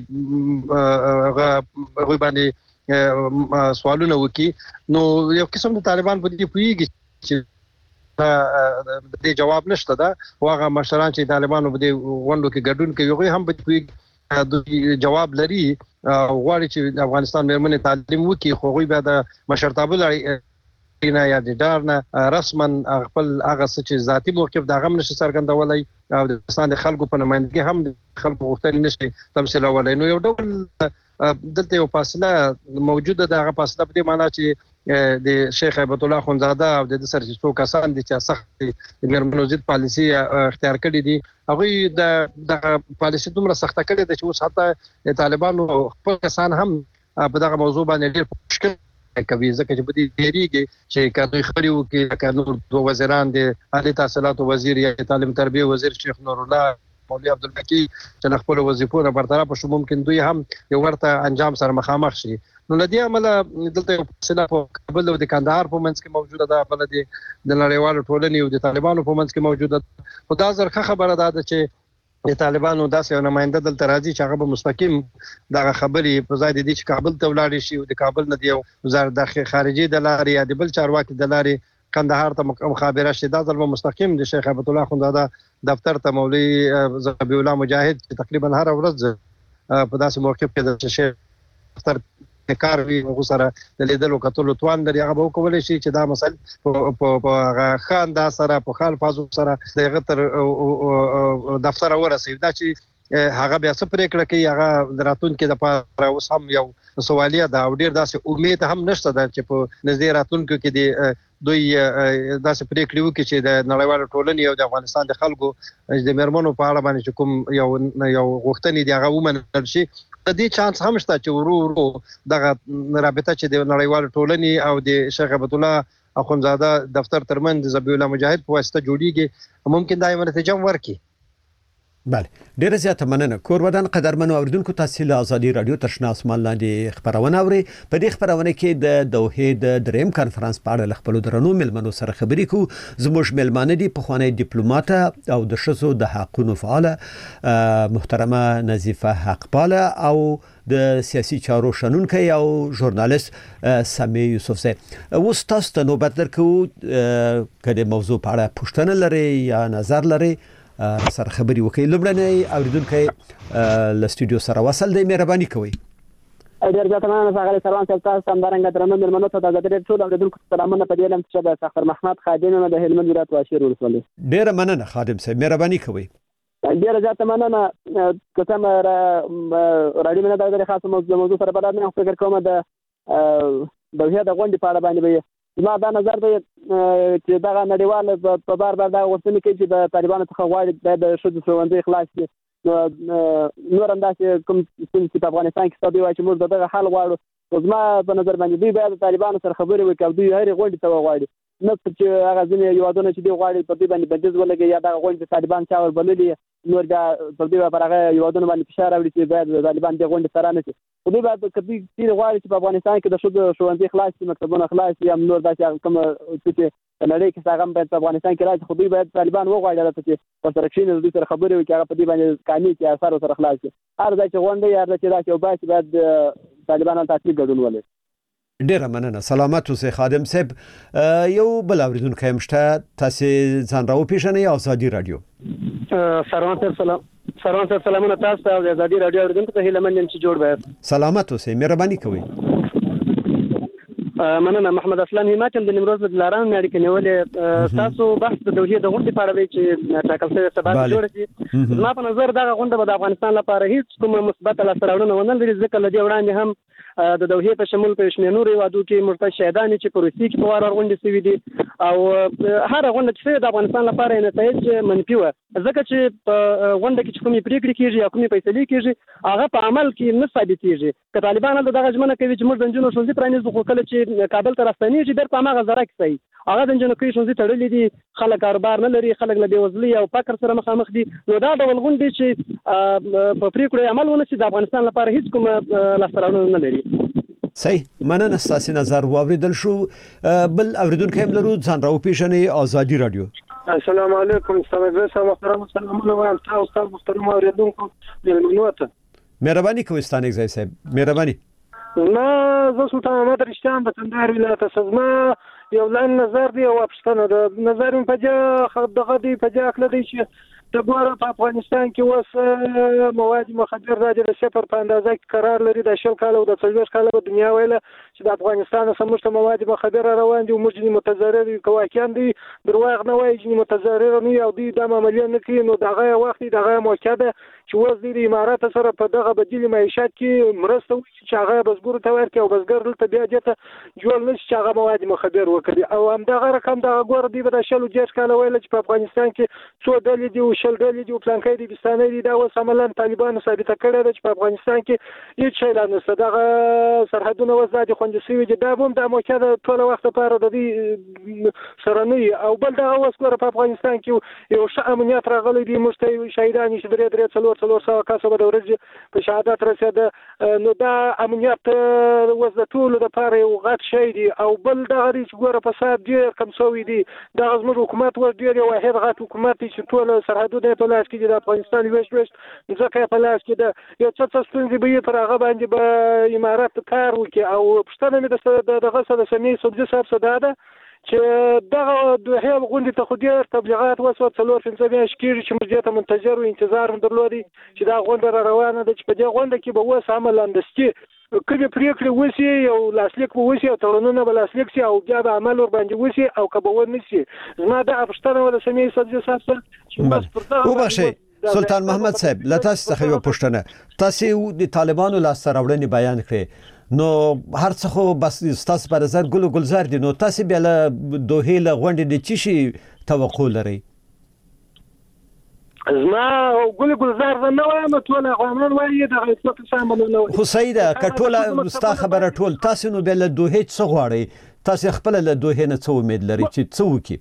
دغه باندې سوالونه وکړي نو یو قسم د طالبان په دې پویږي چې د جواب نشته دا واغه مشران چې طالبانو په دې غونډو کې ګډون کوي هغه هم په دې جواب لري غواړي چې افغانستان میرمنې تعلیم وکړي خو غوي به د مشرتابه لري نه یا د ډارنه رسما خپل هغه چې ذاتی موقف د غم نشي څرګندولای او د افغانستان د خلکو په نمائندګي هم د خلکو غوښتنې نشي تمثيلولای نو یو ډول دلته یو فاصله موجوده ده هغه فاصله په دې معنی چې د شیخ هیبت الله خونزاده او د سر څو کسان دي چې سخت میرمنو ضد پالیسي اختیار کړې دي هغه د پالیسي دومره سخت کړې ده چې اوس حتی طالبانو خپل کسان هم په دغه موضوع باندې ډېر مشکل کوي ځکه چې په دې ډیریږي چې کله خبرې وکړي کله دوه وزیران دي اعلی تحصیلات وزیر یا تعلیم تربیه وزیر شیخ نور الله مولوی عبدالحقی چې خپل وظیفو نه برطرف شو ممکن دوی هم یو ورته انجام سره مخامخ شي. نو لدی عمله دلته فاصله په کابل او د کندهار په منځ کې موجوده ده، بل د نړیوالو ټولنې او د طالبانو په منځ کې موجوده ده. خو دا زرخه خبره ده چې د طالبانو داسې یو نماینده دلته راځي چې هغه به مستقیم دغه خبرې په ځای د دې چې کابل ته ولاړ شي او د کابل نه دی وزارت داخلي خارجي د لارې یا د بل چارواکي د لارې کندهار ته مخابره شي. دا ځل مستقیم د شیخ هیبت الله اخوندزاده دفتر ته مولوی ذبیح الله مجاهد چې تقریبا هر ورځ په داسې موقف کې د شیخ دفتر کار وی غوسره د لیدلو کتلو توان لري، هغه به کولای شي چې دا مسله په خان دا سره په خال فازو سره دغه تر دفتر ورسېږي. دا چې هغه بیا څه پریکړه کوي هغه دراتونکو د پاره اوس هم یو سوالیه ده او ډیر داسې امید هم نشته ده چې په نږدې راتلونکو کې د دوی داسې پریکړې وکړي چې د نړیوالو ټولنې او د افغانستان د خلکو د میرمنو په اړه باندې کوم یو غوښتنې دی هغه ومنل شي. د دې چانس هم شته چې ورو دغه رابطه چې د نړیوالو ټولنې او د شیخ هیبت الله اخوندزاده دفتر ترمن د ذبیح الله مجاهد په واسطه جوړیږي، ممکن دا یو نتیجه ورکړي. بله ډیره زیاته مننه. کورودان قدرمنو اوریدونکو تاسو له ازادي رادیو ترشنا اسمان لاندې خبرونه اوري. په دې خبرونه کې د دوحې د دریم کانفرنس په اړه خپل درنو ملمنو سره خبرې کوو. زموږ ملمانه دي پخوانی ډیپلوماټ او د شسو د حقوقو فعاله محترمه نظیفه حقپاله او د سیاسي چارو شنونکي او ژورنالیست سامي یوسفزی. اوس تاسو ته نوبت درکو کله موضوع په اړه پوښتنه لري یا نظر لري سره خبري وکړي. لومړنۍ اوریدونکو له سټوډیو سره وصل دی، مهرباني کوئ. ډیر زیات مننه ښاغلی سروان صاحب، تاسو همدارنګه درنو مېلمنو ته د ازادي ټول اوریدونکو سلامونه په دې لم چې د سخر محمد خادم د هلمند ولایت واشیر ولسوالۍ. ډیر مننه خادم صاحب، مهرباني کوئ. ډیر زیات مننه. کوم راډیو نه د خاص موضوع سره بلد نه فکر کوم د دوحې د غونډې په اړه باندې ما دا نظر دی چې دا نړیوال په بار دا غوښتنه کوي چې د طالبانو څخه غواړي د شذ ښوونځي خلاص کړي. نور انداسې کوم چې په افغانستان کې ستاسو وایي چې موږ دغه حل غواړو. خو زما په نظر باندې دوی باید د طالبانو سره خبرې وکړي او دوی هرې غونډې ته وغواړي، نه چې هغه ځینې هېوادونه چې دوی غواړي په دوی باندې بندیز ولګوي یا دغه غونډې طالبان چا وربللي نور بیا پر دوی پر هغه هېوادونه باندې فشار راوړي چې باید د طالبان دې غونډې سره نه شي. خو دوی باید که دوی ډېر غواړي چې په افغانستان کې د ښوونځي خلاص شي، مکتبونه خلاص شي یا نور داسې کوم چې په نړۍ کې هغه باید په افغانستان کې راځي. خو دوی باید طالبان وغواړي چې ورسره کښېني، دوی سره خبرې وکړي، هغه په دې باندې قانع کړي، اثر ورسره خلاص کړي. هر ځای چې غونډه یا هر ځای چې داسې یو باسي باید طالبانو ته اصلي ګډون ولري. ډیره مننه. سلامت اوسئ خادم صاحب. یو بل اوریدونکی هم شته، تاسو ځان راوپېژنئ. ازادي رادیو. سروان صاحب سلام. سروان صاحب سلامونه تاسو ته او ازادي رادیو اوریدونکو ته هیله مند یم چې جوړ باید. سلامت اوسئ، مهرباني کوئ. مننه. محمد اسلام همت د نیمروز د لاران اړیکې نیولې. تاسو بحث د دوحې د غونډې په اړه وی چې ټاکل شوی سبا جوړ شي. زما په نظر دا غونډه به د افغانستان لپاره هیڅ کومه مثبت لاسته راوړنه ونه لري، ځکه له دې وړاندې هم د دوحې په شمول په شمېر نور هیوادو کې مرتد شهیدان چې په روسیې کې په وار غونډې شوي دي او هر غونډه چې د افغانستان لپاره نتایج منفي وه، ځکه چې په غونډه کې چې کومې پریکړې کېږي یا کومې فیصلې کېږي هغه په عمل کې نه ثابتېږي. که طالبان هلته دغه ژمنه کوي چې موږ د نجونو ښوونځي پرانیزو، خو کله چې کابل ته راستنېږي بېرته هماغه ذره کیسه وي. هغه د نجونو ښوونځي تړلي دي، خلک کاروبار نه لري، خلک له بېوزلۍ او فقر سره مخامخ دي. نو دا ډول غونډې چې په پریکړو عمل ونه شي د افغانستان لپاره هیڅ کومه لاسته راوړنه نه لري. صحیح، مننه. ستاسو نظر واوریدل شو. بل اوریدونکو هم لرو، ځان راوپېژنئ. ازادي رادیو. السلام علیکم. ستاسو محترم سلامونه وایم تاسو محترم اوریدونکو مېلمنو ته. مهرباني کوئ ستانک ځای صاحب، مهرباني. نه زه سلطان محمد رشتیان د کندهار ولایت څخه یو لاین نظر دی او پښتنه د نظر په جا دغه دی په جا کله دی چې د ګوره په افغانستان کې اوس مواد مخدر راځي د صفر په اندازه کې قرار لري. د 10 کال او د 40 کال په دنیا ویله چې د افغانستان سمشته مواد مخدر روان دي او موږ متضرر یو کواکیان دي درواغ نه وایي چې متضرر نه یو دي د عملیات نه کوي. نو دغه وخت دغه موقع ده چې وز د امارات سره په دغه بدیل معیشت کې مرسته وکړي چې هغه بزګر ته ورکړي او بزګر دلته بیا دته جوړ نشي چې هغه مواد مخدر وکړي. او هم دغه رقم دغه ګور دی په 10 کال ویله چې په افغانستان کې څو ډلې دي او شل ډلې دي او پلانکې دي بستانې دي. دا اوس عملاً طالبانو ثابته کړی ده چې په افغانستان کې هیڅ شی لا نشته. دغه سرحدونه وزادي خوندي شوی دي دا هم د موقع د ټول وخت لپاره د دې سرنۍ او بل دا اوس ګوره په افغانستان کې یو ښه امنیت راغلی دی موږ ته شهیدان چې 3 کسه به د ورځې په شهادت رسېده نو دا امنیت اوس د ټولو لپاره یو غټ شی دی او بل دا غړي چې ګوره فساد ډېر کم شوی دی دا زموږ حکومت و ډېر یو واحد غټ حکومت دی چې ټول سرحدونه په لاس کې دي د افغانستان ویشت ځکه په لاس کې ده یو څه ستونزې به یې پر هغه باندې به امارات کار وکړي او پښتنه مې د دغه سره سمې سودجي صاحب صدا ده چې دغه دوه غونډې ته خو ډېر تبلیغات وسو 4-5 میاشتې کېږي چې موږ ته منتظر و انتظار هم درلودي چې دا غونډه را روانه ده چې په دې غونډه کې به اوس عمل اندستي کومې پریکړې وشي یو لاسلیک به وشي او تړونونه به لاسلیک شي او بیا به عمل ور باندې وشي او که به ونه شي زما د پښتنه ول سمې سودجي صاحب چې وبخښئ سلطان محمد صاحب لته څخه یو پښتنه تاسو د طالبانو لاس راوړنې بیان کړې نو هر څه خو بس تاسو پر نظر ګلزار دي نو تاسو بیا له دوه له غونډې د چی شي توقع لري زما ګلزار نه وایم ټول افغانان وایي د غیرت سامان نه خو سیده کټوله مستا خبره ټول تاسو نو بیا له دوه څه غواړي تاسو خپل له دوه نه څه امید لري چې څه وکي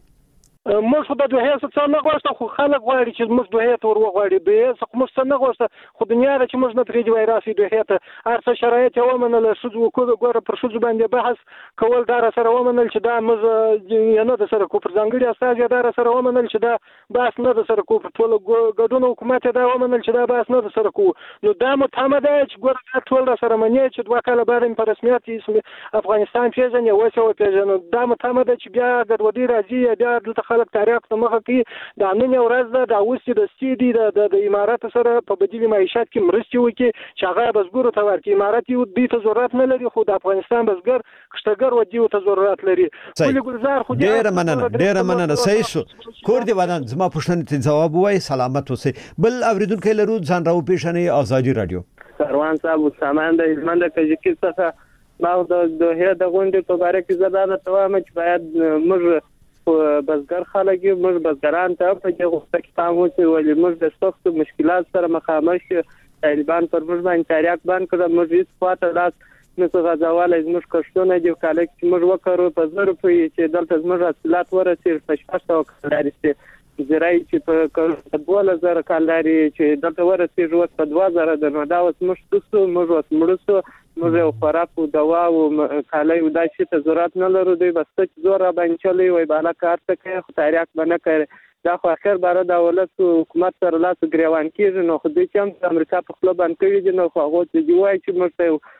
موږ د دوه څه نه غواړو خو خلک غواړي چې موږ دوه ته ور وغواړي به څه موږ څه نه غواړو خو دنیا چې موږ نه پریږدي وای راسي دوه ته ارڅ شرایط ومنل شو وکړو ګوره پر شو باندې بحث کول دا سره ومنل چې دا موږ نه د سره کو پر ځانګړي اساس دا سره ومنل چې دا بحث نه د سره کو پر ټول ګډون حکومت دا ومنل چې دا بحث نه د سره کو نو دا متهمه ده چې ګوره ټول سره منی چې دوه کاله بعد په رسمیت افغانستان پیژنې وسو پیژنې دا متهمه ده چې بیا د ودی راځي بیا د خلک تاریخ ته مخه کې د نن ورځ د اوسې د سیدي د امارات سره په بدیل معیشت کې مرستي وکي چې هغه بزګر ته ورکړي امارات یو د ضرورت نه لري خو د افغانستان بزګر کشتګر ودی ته ضرورت لري ولې ګلزار خو ډېر مننه صحیح شو کور دی ودان زما پښتنه ته جواب وای سلامت اوسه بل اوریدونکو لرو ځان راو پیښنې ازادي رادیو سروان صاحب سامان د هلمند کجکی څخه ما د دوه د غونډې په اړه کې زړه د توام چې باید موږ بزګر خلک موږ بزګران ته په دغه وخت کې پام وکړو ولې موږ د سختو مشکلات سره مخامخ یو طالبان پر موږ باندې تاریخ باندې کړه موږ هیڅ خاطر لاس نو غزاواله موږ کښتونه دی کالک چې موږ وکړو په زر په چې دلته موږ حاصلات ورسېږي په 600 کالاري زراعي چې په 2000 کالاري چې دلته ورسېږي وس په 2000 د نو دا اوس موږ تاسو موږ اوس مرسته موږ یو خوراک او دوا او کالای او دا شي ته ضرورت نه لرو دی بس ته زور باندې چلی وای بالا کار ته کوي خو تاریخ باندې کوي دا خو اخر بار د دولت حکومت سره لاس ګریوان کیږي نو خو د چې امریکا په خپل باندې کوي دی نو خو هغه دی وای چې موږ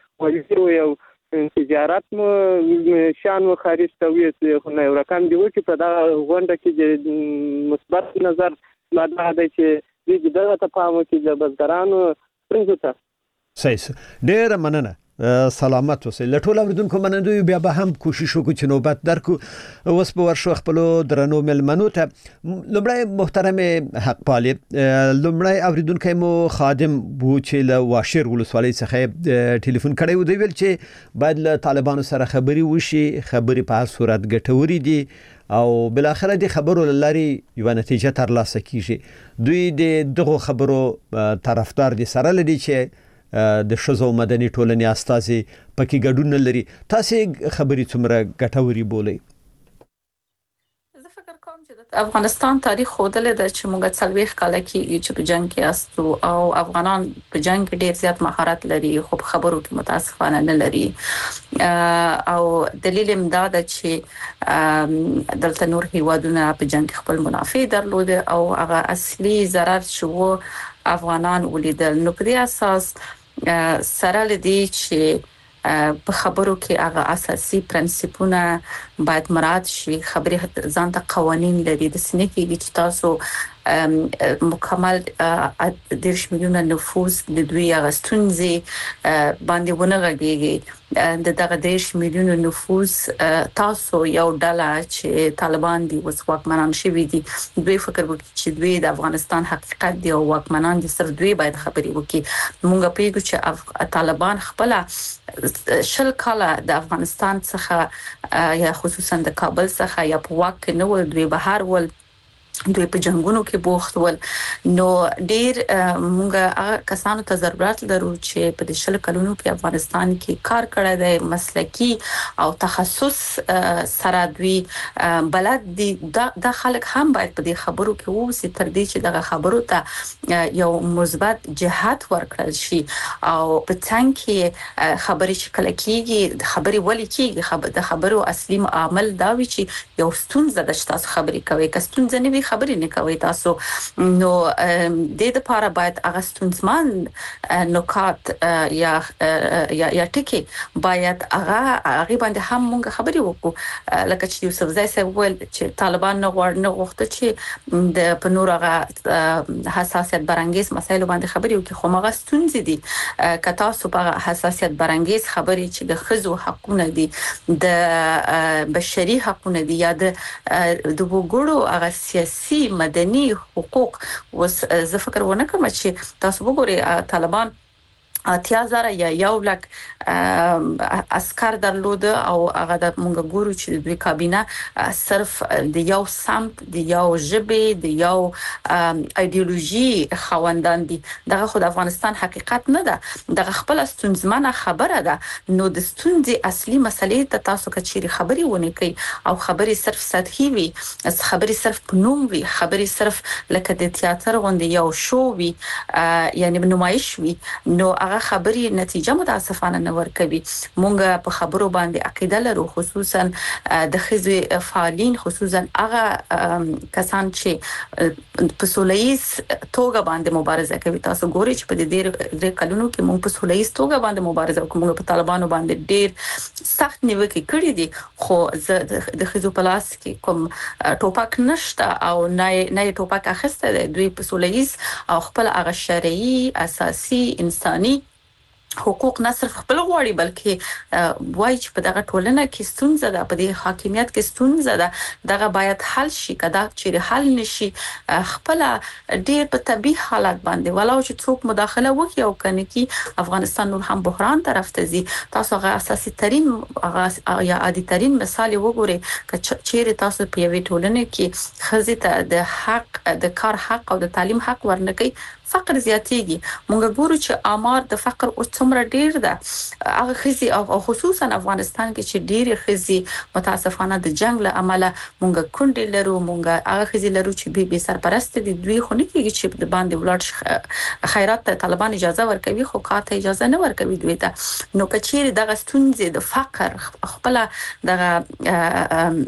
ته وایي یو تجارت مو شان و خارج ته وي خو نه رقم دی چې په دا غونډه کې د مثبت نظر ماده ده چې دغه ته پام وکړي د بزګرانو پرنځته صحیح ډېر مننه سلامت اوسئ لټول اوریدونکو منندوی بیا به هم کوشش وکړو چې نوبت درکو اوس په ورشو خپل درنو ملمنو ته لمړی محترم حق پالي لمړی اوریدونکو مو خادم بو چې له واشر ولسوالۍ څخه ټلیفون کړی و دی ویل چې باید له طالبانو سره خبري وشي خبري په هر صورت ګټوري دي او بل اخر د خبرو لاري یو نتیجه تر لاسه کیږي دوی د دغه خبرو طرفدار دي سره لدی چې د شزو مدني ټولنې استازي پکې ګډون لري تاسو خبري څومره ګټوري بولئ زه فکر کوم چې د افغانستان تاریخ خودل د چې موږ څلويخ کال کې چې په جنگ کې استو او افغانان په جنگ کې ډېر زیات مهارت لري خو خبرو کې متاسفانه نه لري او دلیل امداد چې دلته نور هیوادونه په جنگ خپل منافع درلود او هغه اصلي ضرر شو افغانان ولیدل نو په دې اساس سره لدی چې په خبرو کې هغه اساسي پرنسپونه باید مراعات شي خبرې ځان ته قوانين لري د سنې کې چې تاسو مکمل 10 میلیونه نفوس د دوی غستونځي باندې ونه غږیږي د دغه 10 میلیونه نفوس تاسو یو ډله چې طالبان دي وس واکمنان شوي دي دوی فکر وکړي چې دوی د افغانستان حقیقت دی او واکمنان دي صرف دوی باید خبري وکړي مونږ پیګو چې طالبان خپل شل کاله د افغانستان څخه یا خصوصا د کابل څخه یا په واک نه ول دوی بهر ول دوی په جنگونو کې بوخت ول نو ډیر مونږه کسانو ته ضرورت لرو چې په دې شل کلونو کې افغانستان کې کار کړی دی مسلکی او تخصص سره دوی بلد دي د خلک هم باید په دې خبرو کې ووسی تر دې چې دغه خبرو ته یو مثبت جهت ورکړل شي او په څنګه کې خبرې شکل کېږي خبرې ولې کېږي د خبرو اصلي عمل دا وی چې یو ستونزه د تاسو خبرې کوي که ستونزه نه وي خبرې نه کوي تاسو نو د دې لپاره باید هغه ستونزمن نکات یا ټکی باید هغه باندې هم موږ خبرې وکړو لکه چې یوسف زای صاحب ویل چې طالبان نه غوښته چې د پنور هغه حساسیت برانګیز مسایلو باندې خبرې وکړي خو هغه ستونزې دي که تاسو په حساسیت برانګیز خبرې چې د خزو حقونه دي د بشري حقونه دي یا د وګړو هغه سیاسي مدني حقوق وس زه فکر ونه کوم چې تاسو وګورئ طالبان 8000 یا 1 لک عسكر درلود او هغه د مونږ ګورو چې د کابینه صرف د یو سمت د یو ژبه د یو ایدئولوژي خوندان دي دغه خو د افغانستان حقیقت نه ده دغه خپل ستونزمنه خبره ده نو د ستونزې اصلي مسلې ته تاسو کچيري خبري ونه کوي او خبري صرف سطحي وي خبري صرف پنوم وي خبري صرف لکه د تیاتر غونډه یو شو وي یعنی نمایش وي نو خبري نتیجه متاسفانه نه ورکوي مونږ په خبرو باندې عقیده لرو خصوصا د خزي فعالین خصوصا هغه کسان چې په سولېس توګه باندې مبارزه کوي تاسو ګورئ چې په دې کلونو کې مونږ په سولېس توګه باندې مبارزه کوو مونږ په طالبانو باندې ډېر سخت نیوکه کړې دي خو د خزو پلاس کې کوم ټوپک نشته او نه ټوپک اخیسته دوی په سولېس او خپل هغه شرعي اساسي انساني حقوق نه صرف خپل غواړي بلکې وایي چې په دغه ټولنه کې ستونزه ده په دې حاکمیت کې ستونزه ده دغه باید حل شي کدا چې حل نشي خپل ډېر په طبيعي حالت باندې ولو چې څوک مداخله وکړي او کنه کې افغانستان نور هم بحران طرف ته ځي تاسو هغه اساسي ترين یا عادي ترين مثال وګورئ چې تاسو په یوې ټولنه کې خزي ته د حق د کار حق او د تعلیم حق ورنکې فقر زیاتېږي مونږ ګورو چې آمار د فقر او څومره ډیر ده هغه خزي او خصوصا افغانستان کې چې ډیر خزي متاسفانه د جنگ له عمله مونږ کونډې لرو مونږ هغه خزي لرو چې به سرپرست دي دوی خو نه کېږي چې د باندې ولړ خیرات ته طالبان اجازه ورکوي خو کاته اجازه نه ورکوي دوی ته نو کچېر دغه ستونزې د فقر خپل دغه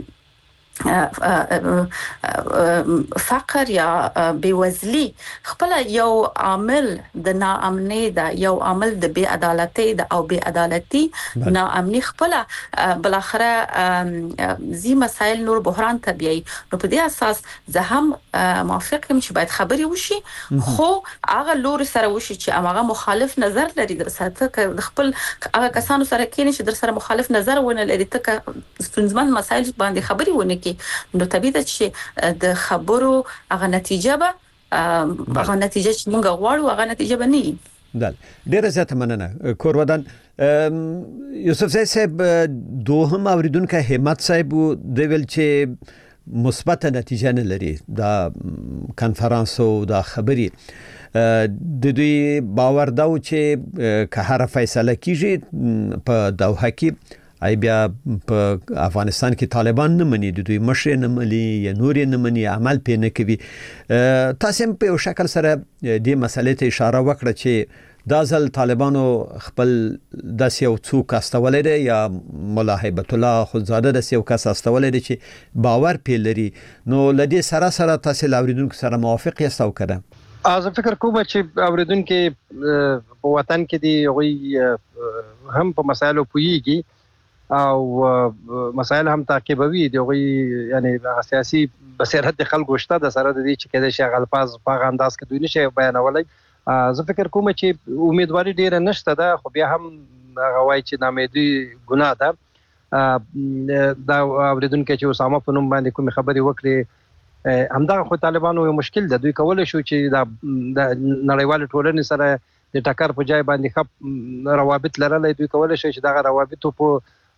فقر یا بیوزلی خپل یو عامل د ناامنۍ ده یو عامل د بی عدالتۍ ده او بی عدالتي ناامنۍ خپل بل اخره زی مسائل نور بحران طبيعي نو په دې اساس زه هم موافق یم چې باید خبري وشي خو هغه لور سره وشي چې هغه مخالف نظر لري در سره د خپل هغه کسانو سره کې چې در سره مخالف نظر ونه لري ته ستونزمن مسائل باندې خبري ونه نو طبيعي ده چې د خبرو هغه نتیجه به هغه نتیجه چې موږ غواړو هغه نتیجه به نه دل ډیره زیاته مننه کورودان یوسف زای صاحب دوهم اوریدونکو همت صاحب د ویل چې مثبت نتیجه نه لري دا کانفرنس او دا خبري د دوی باور دا و چې که هر فیصله کیږي په دوحه کې ای بیا په افغانستان کې طالبان نه مني د دوی مشر نه مني یا نور نه مني عمل پې نه کوي تاسو په یو شکل سره د مسلې ته اشاره وکړه چې دا ځل طالبانو خپل د یو څوک استولې ده یا مولا هیبت الله خودزاده د یو کس استولې ده چې باور پې لري نو لدی سره تاسو لاوریدونکو سره موافق یاست او کړه زه فکر کوم چې اوریدونکو په وطن کې دی غوي هم په مسایلو پویږي او مسائل هم تعقیبوي دی یعنی سیاسي بصیرت د خلکو شته د سره د دې چې کله شي غلطاز په انداز کې دوی نشي بیانولای زه فکر کوم چې امیدواري ډیره نشته ده خو بیا هم غوای چې نامیدي ګناه ده دا اوریدونکو چې اسامه په نوم باندې کوم خبري وکړي همدا خو طالبانو یو مشکل ده دوی کولای شو چې د نړیوال ټولنې سره د ټکر په ځای باندې خپ روابط لرلای دوی کولای شي چې دا روابط په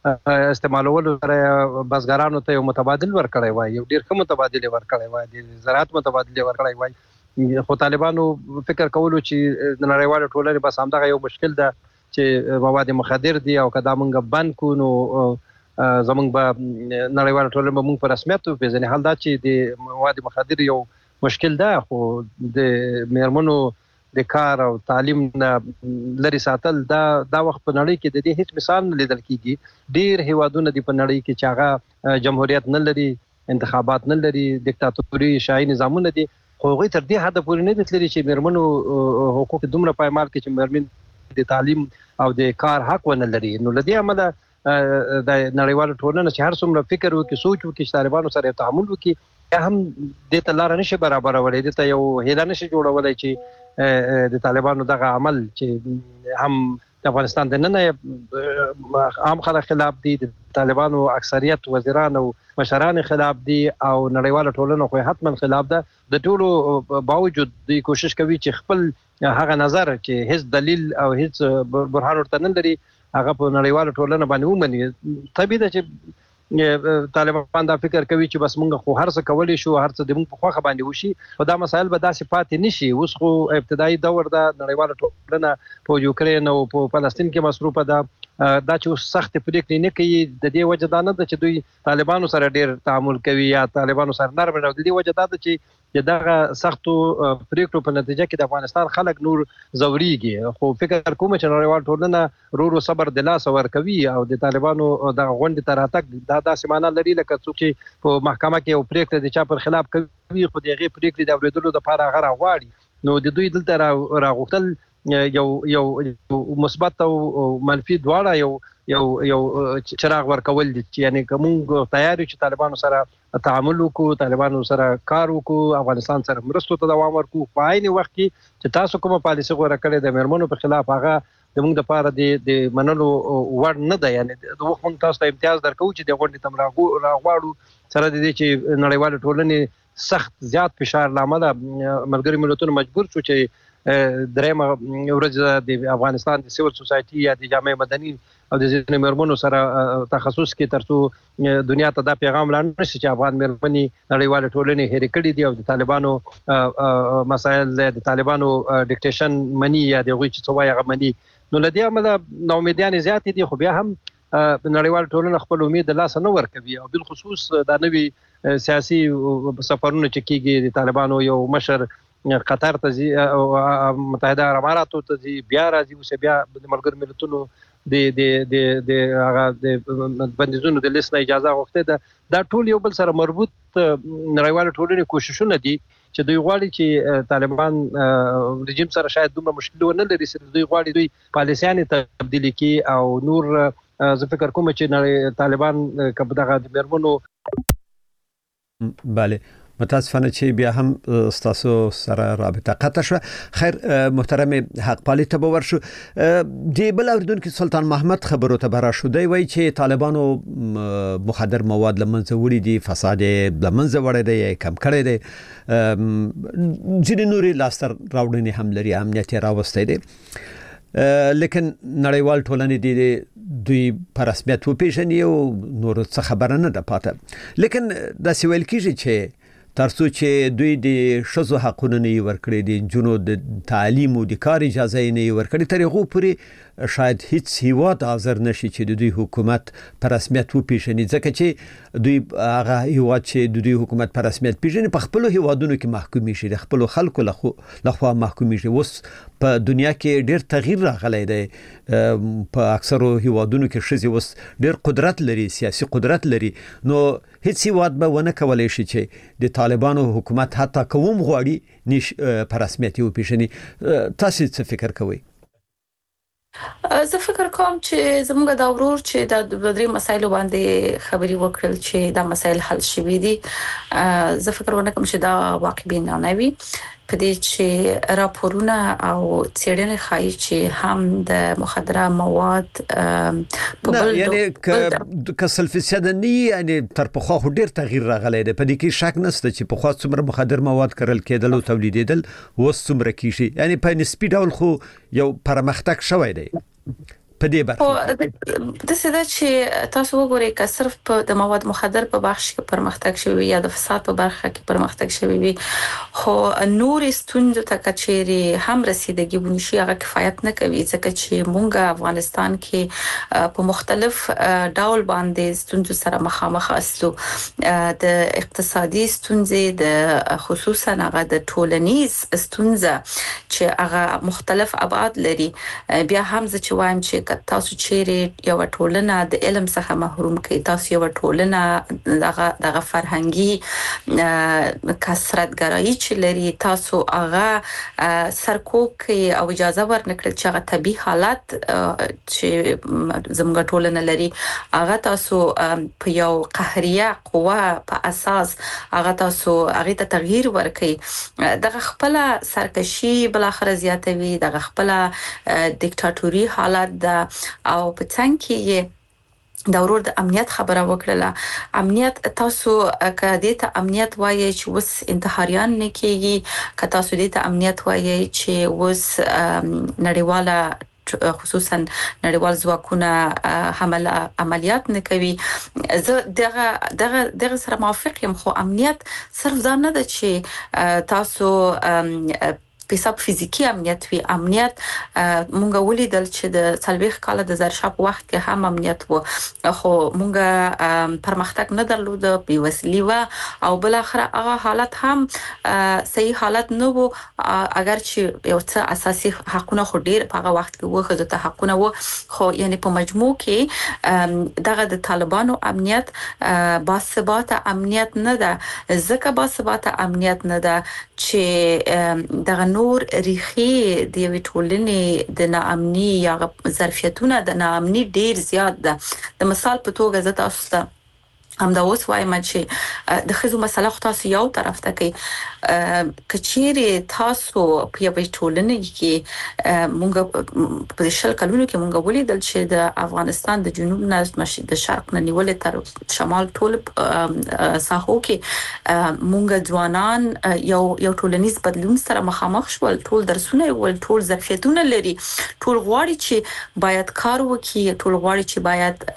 استعمالولو سره بزګرانو ته یو متبادل ورکړی وای، یو ډیر ښه متبادل ورکړی وای، د زراعت متبادل ورکړی وای. خو طالبانو فکر کولو چې د نړیوال ټولنې بس همدغه یو مشکل ده چې مواد مخدر دي او کدا موږ بند کو نو زمونږ به نړیوال ټولنه به موږ په رسمیت وپېژني. حال دا چې د مواد مخدر یو مشکل ده، خو د میرمنو د کار او تعلیم نه لري ساتل دا وخت په نړۍ کې د دې هیڅ مثال نه لیدل کیږي. ډیر هیوادونه دي په نړۍ کې چې هغه جمهوریت نه لري، انتخابات نه لري، دیکتاتوري شاهي نظامونه دي، خو هغوی تر دې حده پورې نه دي تللي چې میرمنو حقوق دومره پایمال کړي چې میرمن د تعلیم او د کار حق ونه لري. نو له دې امله د نړیوال ټولنه چې هر څومره فکر وکړي، سوچ وکړي چې طالبانو سره تعامل وکړي، یا هم د ته لار نشي برابرولای، د ته یو هیله نشي جوړولای چې د طالبانو دغه عمل چې هم د افغانستان د نن عام خلک خلاف دي، د طالبانو اکثریت وزیران او مشران خلاف دي، او نړیواله ټولنه خو حتما خلاف ده. د ټولو باوجود دوی کوشش کوي چې خپل هغه نظر چې هیڅ دلیل او هیڅ برهان ورته نه لري هغه په نړیواله ټولنه باندې ومني. طبیعي ده چې طالبان دا فکر کوي چې بس موږ خو هر څه کولی شو، هر څه د موږ په خوښه باندې وشي، خو دا مسایل به داسې پاتې نشي. اوس خو ابتدایي دور ده، نړیواله ټولنه په یوکرین او په فلسطین کې مصروفه ده. دا چې اوس سختې پرېکړې نه کوي، د دې وجه دا نه ده چې دوی طالبانو سره ډېر تعامل کوي یا طالبانو سره نرم نه، د دې وجه دا ده چې دغه سختو پرېکړو په نتیجه کې د افغانستان خلک نور ځورېږي. خو فکر کوم چې نړیوال ټولنه ورو صبر د لاسه ورکوي او د طالبانو دغه غونډې ته راتګ دا داسې معنا لري لکه څوک چې په محکمه کې یو پرېکړه د چا پر خلاف کوي، خو د هغې پرېکړې د اورېدلو دپاره هغه راغواړي. نو د دوی دلته راغوښتل یو مثبت او منفي دواړه یو چراغ ورکول دي، چې یعنی که موږ تیار یو چې طالبانو سره تعامل وکړو، طالبانو سره کار وکړو، افغانستان سره مرستو ته دوام ورکړو، په عین وخت کې چې تاسو کومه پالیسي غوره کړې د میرمنو په خلاف هغه د موږ لپاره د منلو وړ نه ده. یعنی د وخت موږ تاسو ته امتیاز درکوو چې د غونډې ته راغواړو، سره د دې چې نړیوالې ټولنې سخت زیات فشار له امله ملګري ملتونه مجبور شو چې درېیمه ورځ د افغانستان د سیول سوسایټي یا د جامعه مدني او د ځینو میرمنو سره تخصص کې ترڅو دنیا ته دا پیغام لاندې شي چې افغان میرمنې نړیواله ټولنې هېرې کړي دي او د طالبانو مسایل د طالبانو ډیکټیشن مني یا د هغوی چې څه وایي هغه مني. نو له دې امله ناامیدیانې زیاتې دي، خو بیا هم نړیواله ټولنه خپل امید د لاسه نه ورکوي، او بالخصوص دا نوي سیاسي سفرونه چې کېږي، د طالبانو یو مشر قطر ته ځي او متحده عرب اماراتو ته ځي، بیا راځي، اوس بیا د ملګرو ملتونو د هغه د بندیزونو د لیست نه اجازه غوښتې ده. دا ټول یو بل سره مربوط نړیواله ټولنې کوششونه دي چې دوی غواړي چې طالبان رژیم سره شاید دومره مشکل ونه لري، چې دوی غواړي دوی پالیسیانې تبدیلي کړي او نور زه فکر کوم چې طالبان که دغه د میرمنو بله متاسفانه چې بیا هم تاسو سره رابطه قطع شو. خیر محترم حق پالی ته باور شو دی بل اوریدونکو سلطان محمد خبرو ته برا شو دی وای چې طالبانو مخدر مواد لمنځه وړي دي، فساد لمنځه وړي دي، کم کړي دي، ځینې نوري لاستر راوړنې هم لري، امنیت راوستي دي، لیکن نړیوال ټولنې دي دوی په رسمیت وپیژني او نور څه خبره نه ده پاته. لیکن دا سوال کیږي چې ترڅو چې دوی د ښځو حقونه نه ورکړي، د نجونو د تعلیم او د کار اجازه نه ورکړي، تر هغه پورې شاید هیڅ هیواد حاضر نشي چې د دوی حکومت په رسمیت وپیژني، ځکه چې دوی هغه هیواد چې د دوی حکومت په رسمیت پیژني په خپل هیوادونو کې محکومي شي، د خپل خلکو لخوا محکومي شي. اوس په دنیا کې ډېر تغییر راغلی دی، په اکثرو هیوادونو کې ښځې اوس ډېر قدرت لري، سیاسي قدرت لري، نو هیڅ هیواد به ونه کولی شي چې د طالبانو حکومت حتی کوم غواړي په رسمیت وپیژني. تاسو څه فکر کوئ؟ زه فکر کوم چې زموږ دا ورور چې د درې مسایلو باندې خبري وکړل چې دا مسایل حل شوي دي، زه فکر ونه کوم چې دا واقعي نه وي، په دې چې راپورونه او څېړنې ښایي چې هم د مخدره مواد په بل یعنی که سلفسیادنی یعنی تر پخوا خو ډېر تغییر راغلی دی، په دې کې شک نشته چې پخوا څومره مخدر مواد کرل کېدل او تولیدېدل اوس څومره کیږي، یعنی په نسبي ډول خو یو پرمختګ شوی دی. په دې برخه د څه چې تاسو وګورئ که صرف په د مواد مخدر په بخش کې پرمختګ شوی یا د فساد په برخه کې پرمختګ شوی وي خو نور ستونزې ته کچېری هم رسیدګي ونشي هغه کفایت نه کوي ځکه چې مونږ افغانستان کې په مختلف ډول باندې ستونزې سره مخامخ اسلو د اقتصادي ستونزې د خصوصا هغه د ټولنیز ستونزې چې هغه مختلف ابعاد لري بیا هم ځکه چې وایم چې تاسو چیرې یو ټولنه د علم څخه محروم کړي تاسو یو ټولنه دغه فرهنګي کثرتګرایي چې لري تاسو هغه سرکوب او اجازه ورنکړي چې هغه طبي حالت چې زموږ ټولنه لري هغه تاسو په یو قهريه قوه په اساس هغه تاسو هغه ته تغییر ورکړي دغه خپل سرکشي بل اخر زیاتوي دغه خپل دیکتاتوري حالت دا او په څنګه کې د ورور د امنیت خبره وکړه امنیت تاسو کده ته امنیت وایي چې وس انتحاریان نه کیږي که تاسو دې ته امنیت وایي چې وس نړیواله خصوصا نړیوال ځواکونه عملیات نه کوي زه دغه سره موافق یم خو امنیت صرف ځان نه ده چې تاسو په حساب فزیکی امنیت وی امنیت مونږ ولیدل چې د سلويخ کال د زرشاب وخت کې هم امنیت وو خو مونږ پرمختګ نه درلود په وسیلی و او بل اخر هغه حالت هم صحیح حالت نه وو اگر چې یو څه اساسي حقونه خو ډیر په هغه وخت کې وخت ته حقونه وو خو یعنی په مجموع کې دغه د طالبانو امنیت باثبات امنیت نه ده ځکه باثبات امنیت نه ده چې دغه نور ریخي د ویټولنې د ناامني یا ظرفیتونه د ناامني ډیر زیات ده د مثال په توګه زه تاسو ته هم دا اوس وایم چې د خزو مسله خو تاسو یو طرف ته کې کچيري تاسو په یوه ټولنه کې مونږ په شل کلونو کې مونږ ولیدل چې د افغانستان د جنوب نه د شرق نه نیولې تر شمال ټول ساحو کې مونږ ځوانان یو ټولنیز بدلون سره مخامخ شول ټول درسونه ول ټول ظرفیتونه لري ټول غواړي چې باید کار وکړي ټول غواړي چې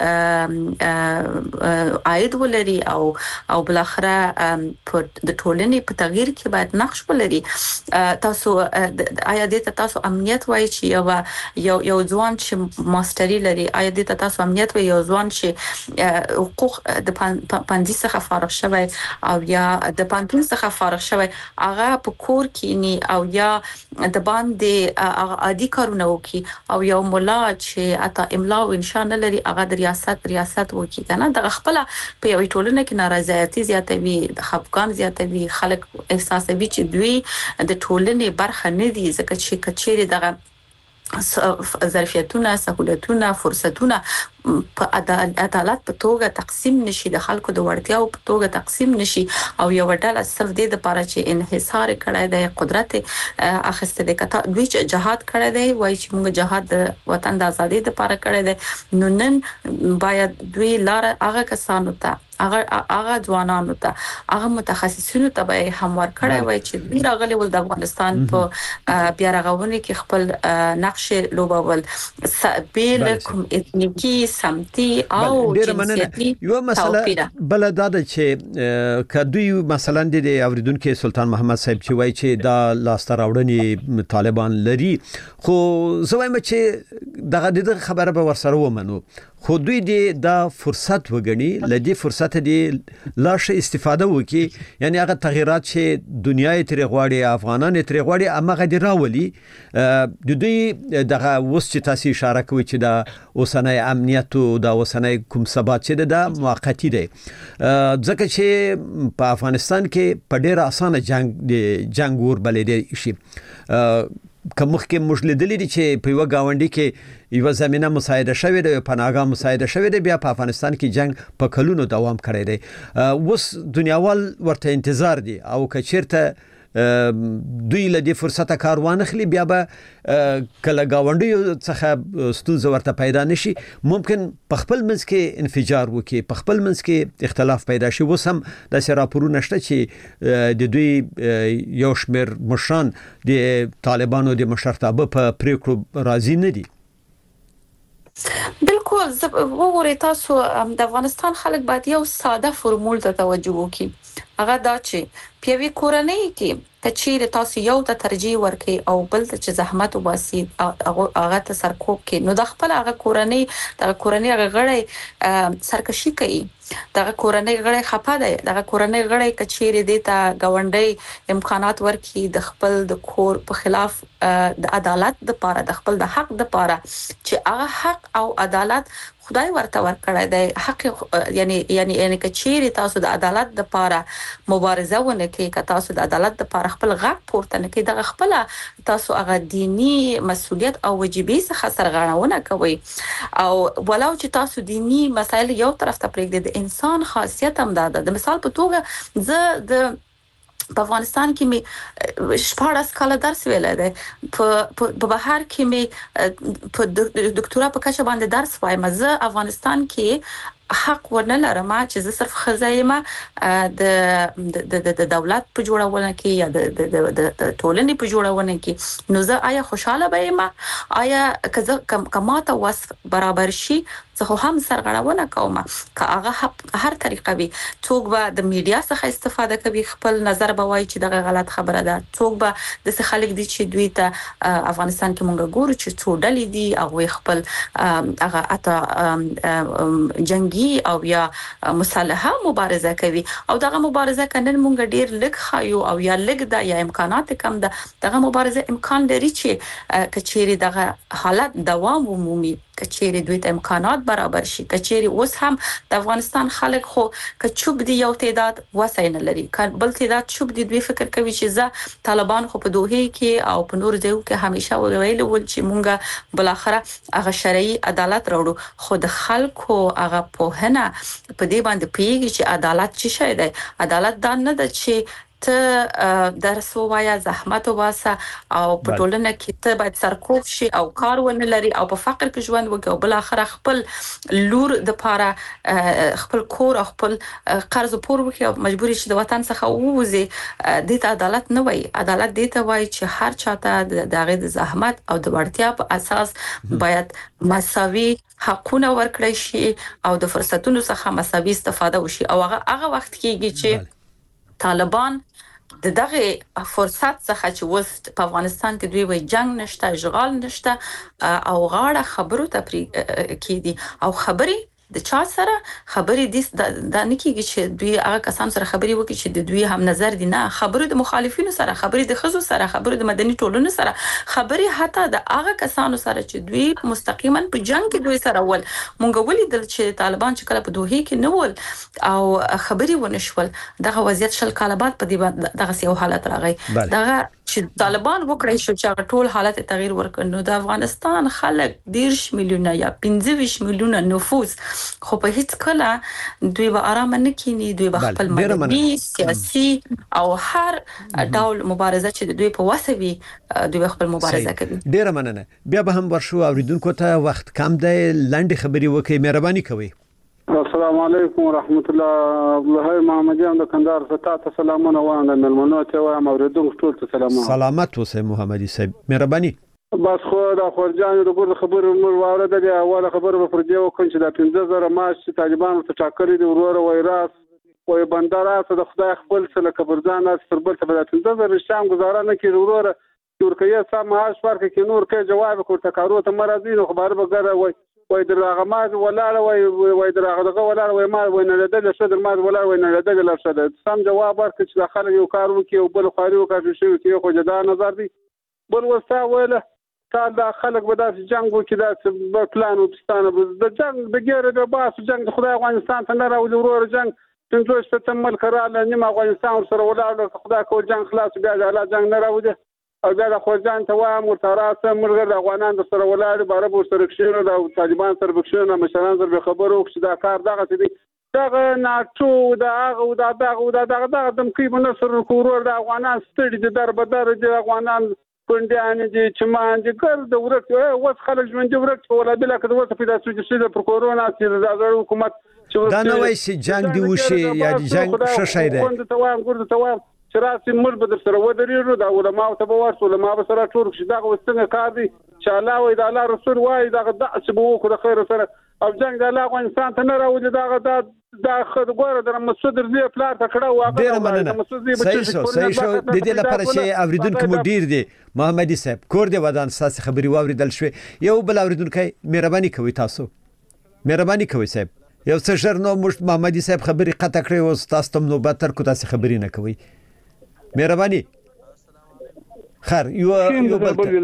باید ولري او بل اخره د ټولنې په تغییر کې باید نقش ولري تاسو آیا د تاسو امنیت وایي چې یو ځوان چې ماستری لري آیا د تاسو امنیت وایي یو ځوان چې حقوق د پاندې څخه فارغ شوی او یا د پانتون څخه فارغ شوی هغه په کور کې ني او یا د باندې عادي کارونه وکي او یو مولا چې اته املا او انشاء نه لري هغه د ریاست وکي کنه د خپل په یوه ټولنه کې نارضایتي زیاتوي د خپګان زیاتوي خلک احساسوي چې دوی د ټولنې برخه نه دي ځکه چې کچېری دغه ظرفیتونه سہولتونه فرصتونه په عدالت په توګه تقسیم نشي د خلکو د وړتیاو په توګه تقسیم نشي او یو ډله صرف د لپاره چې انحصار کړای دی قدرت اخیسته د کته دوی چې جهاد کړی دی وایي چې موږ جهاد د وطن د ازادۍ لپاره کړی دی نو نن باید دوی لار هغه کسانو ته هغه ځوانانو ته هغه متخصصینو ته به هموار کړی وای چې دوی راغلي ول د افغانستان په بیا رغونې کې خپل نقش لوبول بیل کوم اتنیکی سمتي او جنسيتي یو مسله بل دا چې کدوی مثلا د اوریدونکو سلطان محمد صاحب چې وای چې دا لاستر راوړنی طالبان لري خو زه وایم چې دغه خبره به ورسره ومنو خو دوی دا فرصت وګڼي لدی فرصت دی لاشه استفاده وکي یعنی هغه تغیرات چې دنیا یې تر غواړي افغانان یې تر غواړي اما غدي راولي د دوی دغه وس چې تاسو اشاره کوي چې دا اوسنۍ امنیت او دا اوسنۍ کوم ثبات چې دا موقتی دی ځکه چې په افغانستان کې په ډېر اسانه جنگ ور بلې شي کومخ کې مشلیدلې دي چې په یو گاونډي کې یو زمينه مساعده شوې ده پناهګاه مساعده شوې ده بیا په افغانستان کې جنگ په کلونو دوام کړی دی اوس دنیاوال ورته انتظار دي او کچیرته دوی له دې فرصت کاروان خلی بیا به کله گاونډي څخه ستونزه ورته پیدا نشي ممکن په خپل منځ کې انفجار وکي په خپل منځ کې اختلاف پیدا شي وسم د راپورونه شته چې د دوی یو شمیر مشران د طالبانو د مشرتابه په پریکړو راضي نه دي بالکل وګورئ تاسو د افغانستان خلک باید یو ساده فرمول ته توجه وکړي. هغه دا چې پیوي کورنۍ کې کچیر تاسو یو ته ترجیح ورکړي او بل ته چې زحمت وباسي هغه ته سرکوب کې نو د خپل هغه کورنۍ هغه غړي سرکشي کوي. دغه کورنۍ غړي خپه ده. دغه کورنۍ غړي کچیر دي ته غونډي امکانات ورکړي د خپل د کور په خلاف د عدالت لپاره د خپل د حق لپاره چې هغه حق او عدالت خدای ورته ورکړی دی. حق یعنی کچیر تاسو د عدالت لپاره مبارزه ونه کې که تاسو د عدالت لپاره خپل غږ پورته نه کې د خپل تاسو هغه دینی مسؤلیت او واجبې څخه سرغړونه کوي او ولو چې تاسو دینی مسایل یو طرف ته پرېږدئ د انسان خاصیت هم ده. د مثال په توګه زه د په افغانستان کې می 14 کال درس ویلای دی. په بهر کې می په ډاکټرا په کچه باندې درس وایم. زه افغانستان کې حق ورنه لرم چې زه صرف خزایم د دولت په جوړونه کې یا د ټولنې په جوړونه کې نو زه آیا خوشاله بایم؟ آیا کماته وصف برابر شي زه هم سرغړونه کوم که هغه هر طریقه وي. څوک به د میډیا څخه استفاده کوي خپل نظر به وایي چې دغه غلط خبره ده. څوک به د خلک دي چې دوی ته افغانستان کې مونږ ګورو چې څو ډلې دي او خپل هغه اته جنگي او یا مصالحه مبارزه کوي او دغه مبارزه کنن مونږ ډیر لږ خایو او یا لږ د یا امکانات کم ده. دغه مبارزه امکان لري چې کچېری دغه حالت دوام ومومي کچېری دوی ته امکانات برابر شي. کچېری اوس هم د افغانستان خلک خو کچوب دی یو تعداد وساینه لري بل تعداد چوب دی دوی فکر کوي چې زه طالبان خو په دوه کې او په نور ځایو کې همیشه ویل ول چې مونږه بل اخره هغه شرعي عدالت راوړو خو د خلکو هغه په نه په دې باندې پیږي چې عدالت څه شی دی. عدالت دا نه ده چې ته درس وایا زحمت وباسه او په ټولنه کې ته باید سرکوب شي او کار ونه لري او په فقر کې ژوند وکړي او بل اخر خپل لور د پاره خپل کور او خپل قرض پور وکړي او مجبور شي د وطن څخه ووځي. د عدالت نه وای. عدالت د ته وای چې هر چاته دغه د زحمت او د وړتیا په اساس باید مساوي حقونه ورکړي شي او د فرصتونو څخه مساوي استفاده وشي او هغه وخت کېږي چې طالبان دغه فرصت څخه چې وست په افغانستان کې دوی وای جنگ نشته اشغال نشته او غاړه خبرو ته کېدي او خبري د چا سره خبرې د نکیږي چې دوی هغه کسان سره خبرې وکړي چې د دوی هم نظر دي نه خبرې د مخالفینو سره خبرې د خزو سره خبرې د مدني ټولنو سره خبرې حتی د هغه کسانو سره چې دوی مستقیما په جنگ کې دوی سره ول مونږ ولیدل چې طالبان چې کله په دوه کې نه ول او خبرې ونشول دغه وضعیت شل کاله بعد په دې دغه سیو حالت راغی دغه چې طالبان وکړي شو چې ټول حالت تغییر ورکړ د افغانستان خلک 10 میلیونه یا 15 میلیونه نفوس خو په هیڅ کله دوی به آرام نه کینی دوی به خپل مدني سیاسي او هر ډول مبارزه چې دوی په وسوي دوی خپل مبارزه کوي. ډیره مننه. بیا به هم ورشو اوریدونکو ته وخت کم دی لاندې خبري وکي مهرباني کوي. السلام علیکم ورحمت الله. الله محمد یم د کندهار ته سلامونه وایم ملمنو ته وایم اوریدونکو ټول ته سلامونه. سلامت اوسه محمدي صاحب مهرباني. بس خو دا خورجان د ګور خبر مر واره د اوله خبر په پر دی وکړ چې دا 15000 ماش طالبان ته ټاکلي دی ورور وایراس وای بندرات د خدای خپل سره کبرزان سربل ته د 15000 شام گزاره نه کړي ورور ترکیه سم هاش فرق کې نور کې جواب کوته کارو ته مرزي نو خبر بغره وای درغه ماز ولاړ وای درغه ولاړ وای ما وای نه د شدر ماز ولاړ وای نه د لشد سم جواب ورکړي چې داخله یو کار وکي او بل خاري وکړي چې خو جدا نظر دی بل وستا ویله تا دا خلک به داسې جنگ وکړي داسې پلان وبستانه د جنگ د ګیره د باس جنگ د خدای افغانستان ته نه راوړي ورور جنگ 15 سپتمبر کراله نیم افغانستان سره ولاړ خدای کو جنگ خلاص بیا د الله جنگ نه راوړي او بیا د خورجان ته وایم مرتراسه مرګ د افغانان سره ولاړ بار بور سره کښینو د طالبان سره بکښینو مشران سره خبرو چې دا کار دغه دي دغه ناټو دغه دمکی منصر کورور د افغانان ستړي د دربدر د افغانان پندیان دي چمان دي ګر د ورته اوس خلک ژوند ورته ولا بل کده وته پیدا شوی د کرونا چې د حکومت دا نه وایي چې جنگ دی وشي یا جنگ ښه شي دی ګور ته وایم چې راسي موږ به در سره ودرېږو د علماو ته به ورسو علما به سره ټول شي دغه څنګه کار دی چې الله وایي د الله رسول وایي دغه داسې به وکړو د خیر سره او جنگ د الله افغانستان ته نه راوځي دغه ګوره د مسعود رضی پلار ته کړه واقعا صحیح شو د دې لپاره چې اوریدونکو مو ډیر دي محمدي صاحب کور دی ودان ساس خبري واوریدل شوی یو بل اوریدونکو مهرباني کوي تاسو مهرباني کوي صاحب یو څه شر نو محمدي صاحب خبري قطع کړی او تاسو ته نو بهتر کو تاسو خبري نه کوي مهرباني خیر یو بل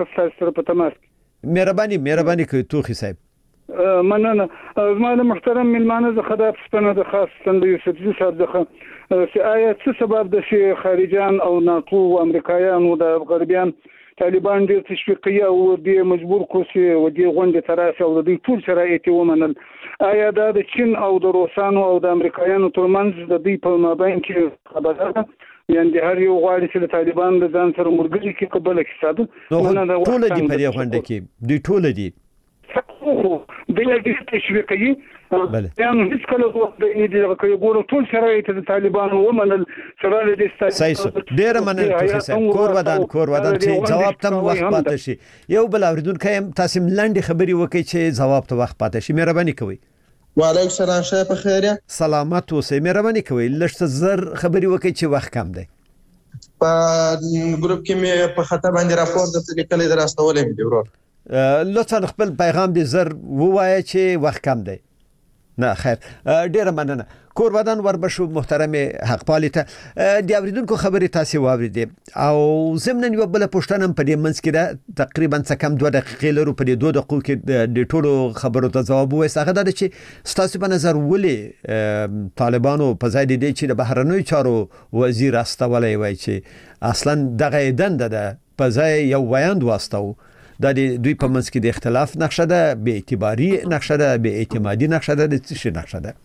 مهرباني کوي توخي صاحب مننه زما د محترم ملمانه زه خدای پښتنه د خاص څنګه یوسفزي صاحب دغه چې آیا څه سبب د شي خارجيان او ناتو او امریکایان او د غربيان طالبان ډیر تشویقي او د مجبور کوسي او د غونډې طرف او د ټول شرایط ومنل آیا د چین او د روسانو او د امریکایانو ترمنځ د دې په مابین کې خبره یعنی هر یو غواړي چې طالبان د ځان سره مرګري کې قبول کړي ټول دي په دې غونډه کې دوی ټول دي د دې تشویقي يعني هیڅ کله د دې کوي ګورو ټول شرایط د طالبانو ومنل سره د صحیح ډیر منل چې کور ودان چې جواب تم وخت پاتې شي یو بل اوریدونکو تاسو لاندې خبري وکړي چې جواب ته وخت پاتې شي مهرباني کوي وعلیکم السلام شای په خیر سلامت اوسئ مهرباني کوي لږ زر خبري وکړي چې وخت کم دی په ګروپ کې مې په خطه باندې راپور د لیکلې دراستولې مې ورو لطفا خپل پیغام دې زر ووایي چې وخت کم دی نه خیر ډیره مننه کور ودان وربشو محترم حق پالي ته د اوریدونکو خبرې تاسو واوریدې او زمنن یو بل پښتنم په دې منځ کې دا تقریبا څه کم 2 دقیقې لرو په دې 2 دقیقو کې د ټولو خبرو ته جواب وایسته دا چې تاسو په نظر ولې طالبانو په ځای دي چې د بهرنوي چارو وزیر استولای وای چې اصلا دغه دنده ده په ځای یو ویاند واستو دا دوی په منځ کې د اختلاف نقشه ده به اعتباري نقشه ده به اعتمادي نقشه ده د څه نقشه ده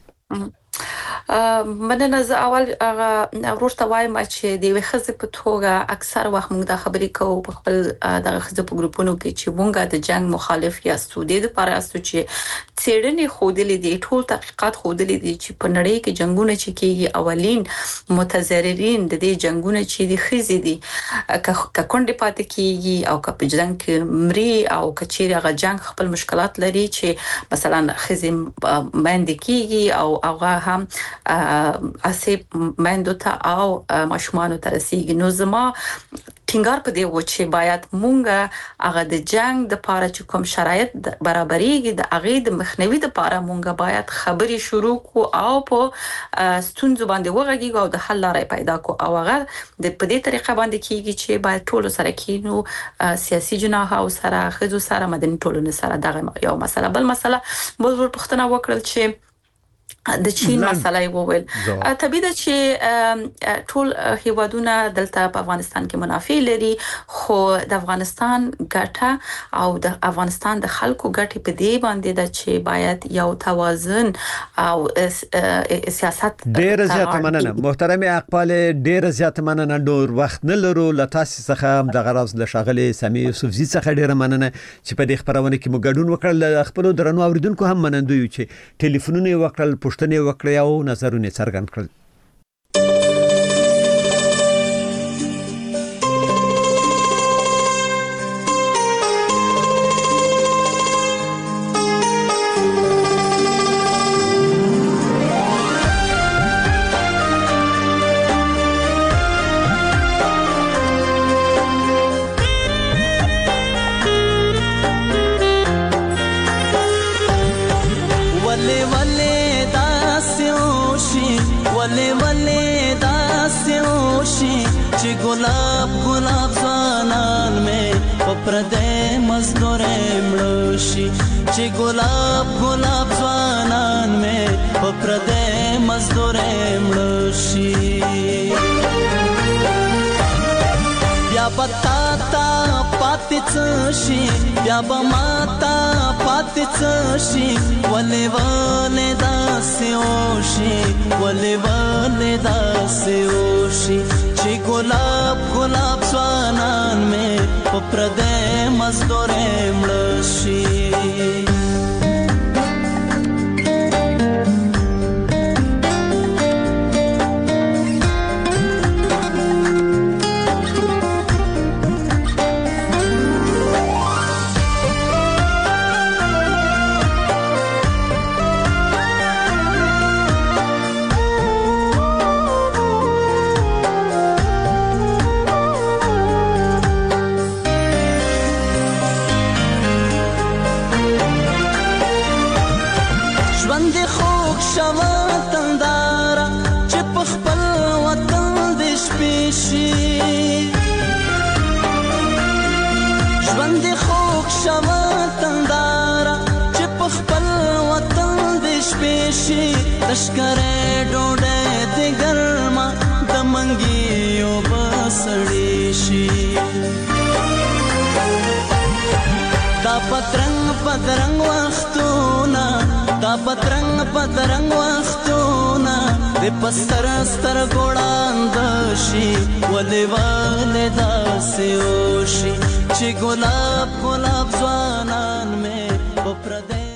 مننه زه اول ورته وایم چې د وخزه په توګه اکثر وخت موږ د خبرې کوو په خپل د خزه په ګروپونو کې چې موږ د جنگ مخالف یا سودې لپاره استو چې څېړنې خودلې دي ټول تحقیقات خودلې دي چې په نړۍ کې جنگونه چې کېږي اولین متضررین د دې جنگونه چې د خزې دي که کونډې پاتې کېږي او که په جنگ کې مري او کچېره غ جنگ خپل مشکلات لري چې مثلا خزې باندې کېږي او هغه هم اسیب مندو ته او ماشومان ته رسیږي نو زما ټینګار په دې و چې باید مونږه هغه د جنگ د لپاره چې کوم شرایط برابرېږي د هغه د مخنیوي لپاره مونږه باید خبري شروع کو او په ستونزو باندې وغږیږو او د حل لارې پیدا کو او هغه د په دې طریقه باندې کیږي چې باید ټول سره کینو سیاسي جناح او سره خځو سره مدني ټولنې سره دغه یو مسله بل مسله بل پښتنه وکړل چې د چین مسله وویل طبيعي ده چې ټول هیوادونه دلته په افغانستان کې منافع لري خو د افغانستان ګټه او د افغانستان د خلکو ګټه په دې باندې ده چې باید یو توازن او سیاست ډیر زیات مننه محترم اقبال ډیر زیات مننه نور وخت نه لرو لتاسو څخه د غرض له شغله سمي یوسفزي څخه ډیر مننه چې په دې خبرونه کې مو ګډون وکړل خپل درنو اوریدونکو هم منندوی چې ټلیفونونه وکړل پښتنې وکړې او نظرونه څرګند کړل गुलाब ځوانان مې په پردې مزدورې مړشي بیا پتا تا پاتې شي بیا به ماتا پاتې شي ولې ولې داسې وشي ولې ولې داسې وشي چې गुलाब ځوانان مې په پردې مزدورې مړشي ژوند خوږ شوه تنداره چې په خپل وطن دې شپې شي ژوند خوږ شوه تنداره چې په خپل وطن دې شپې شي لښکرې ډوډۍ دې ګرمه د منګیو به سړې شي دا پترنګ وختونه دا پترنګ وختونه د پستر ستر ګوړاند شي ولې داسې وشي چې ګلاب ځوانان مې په پردې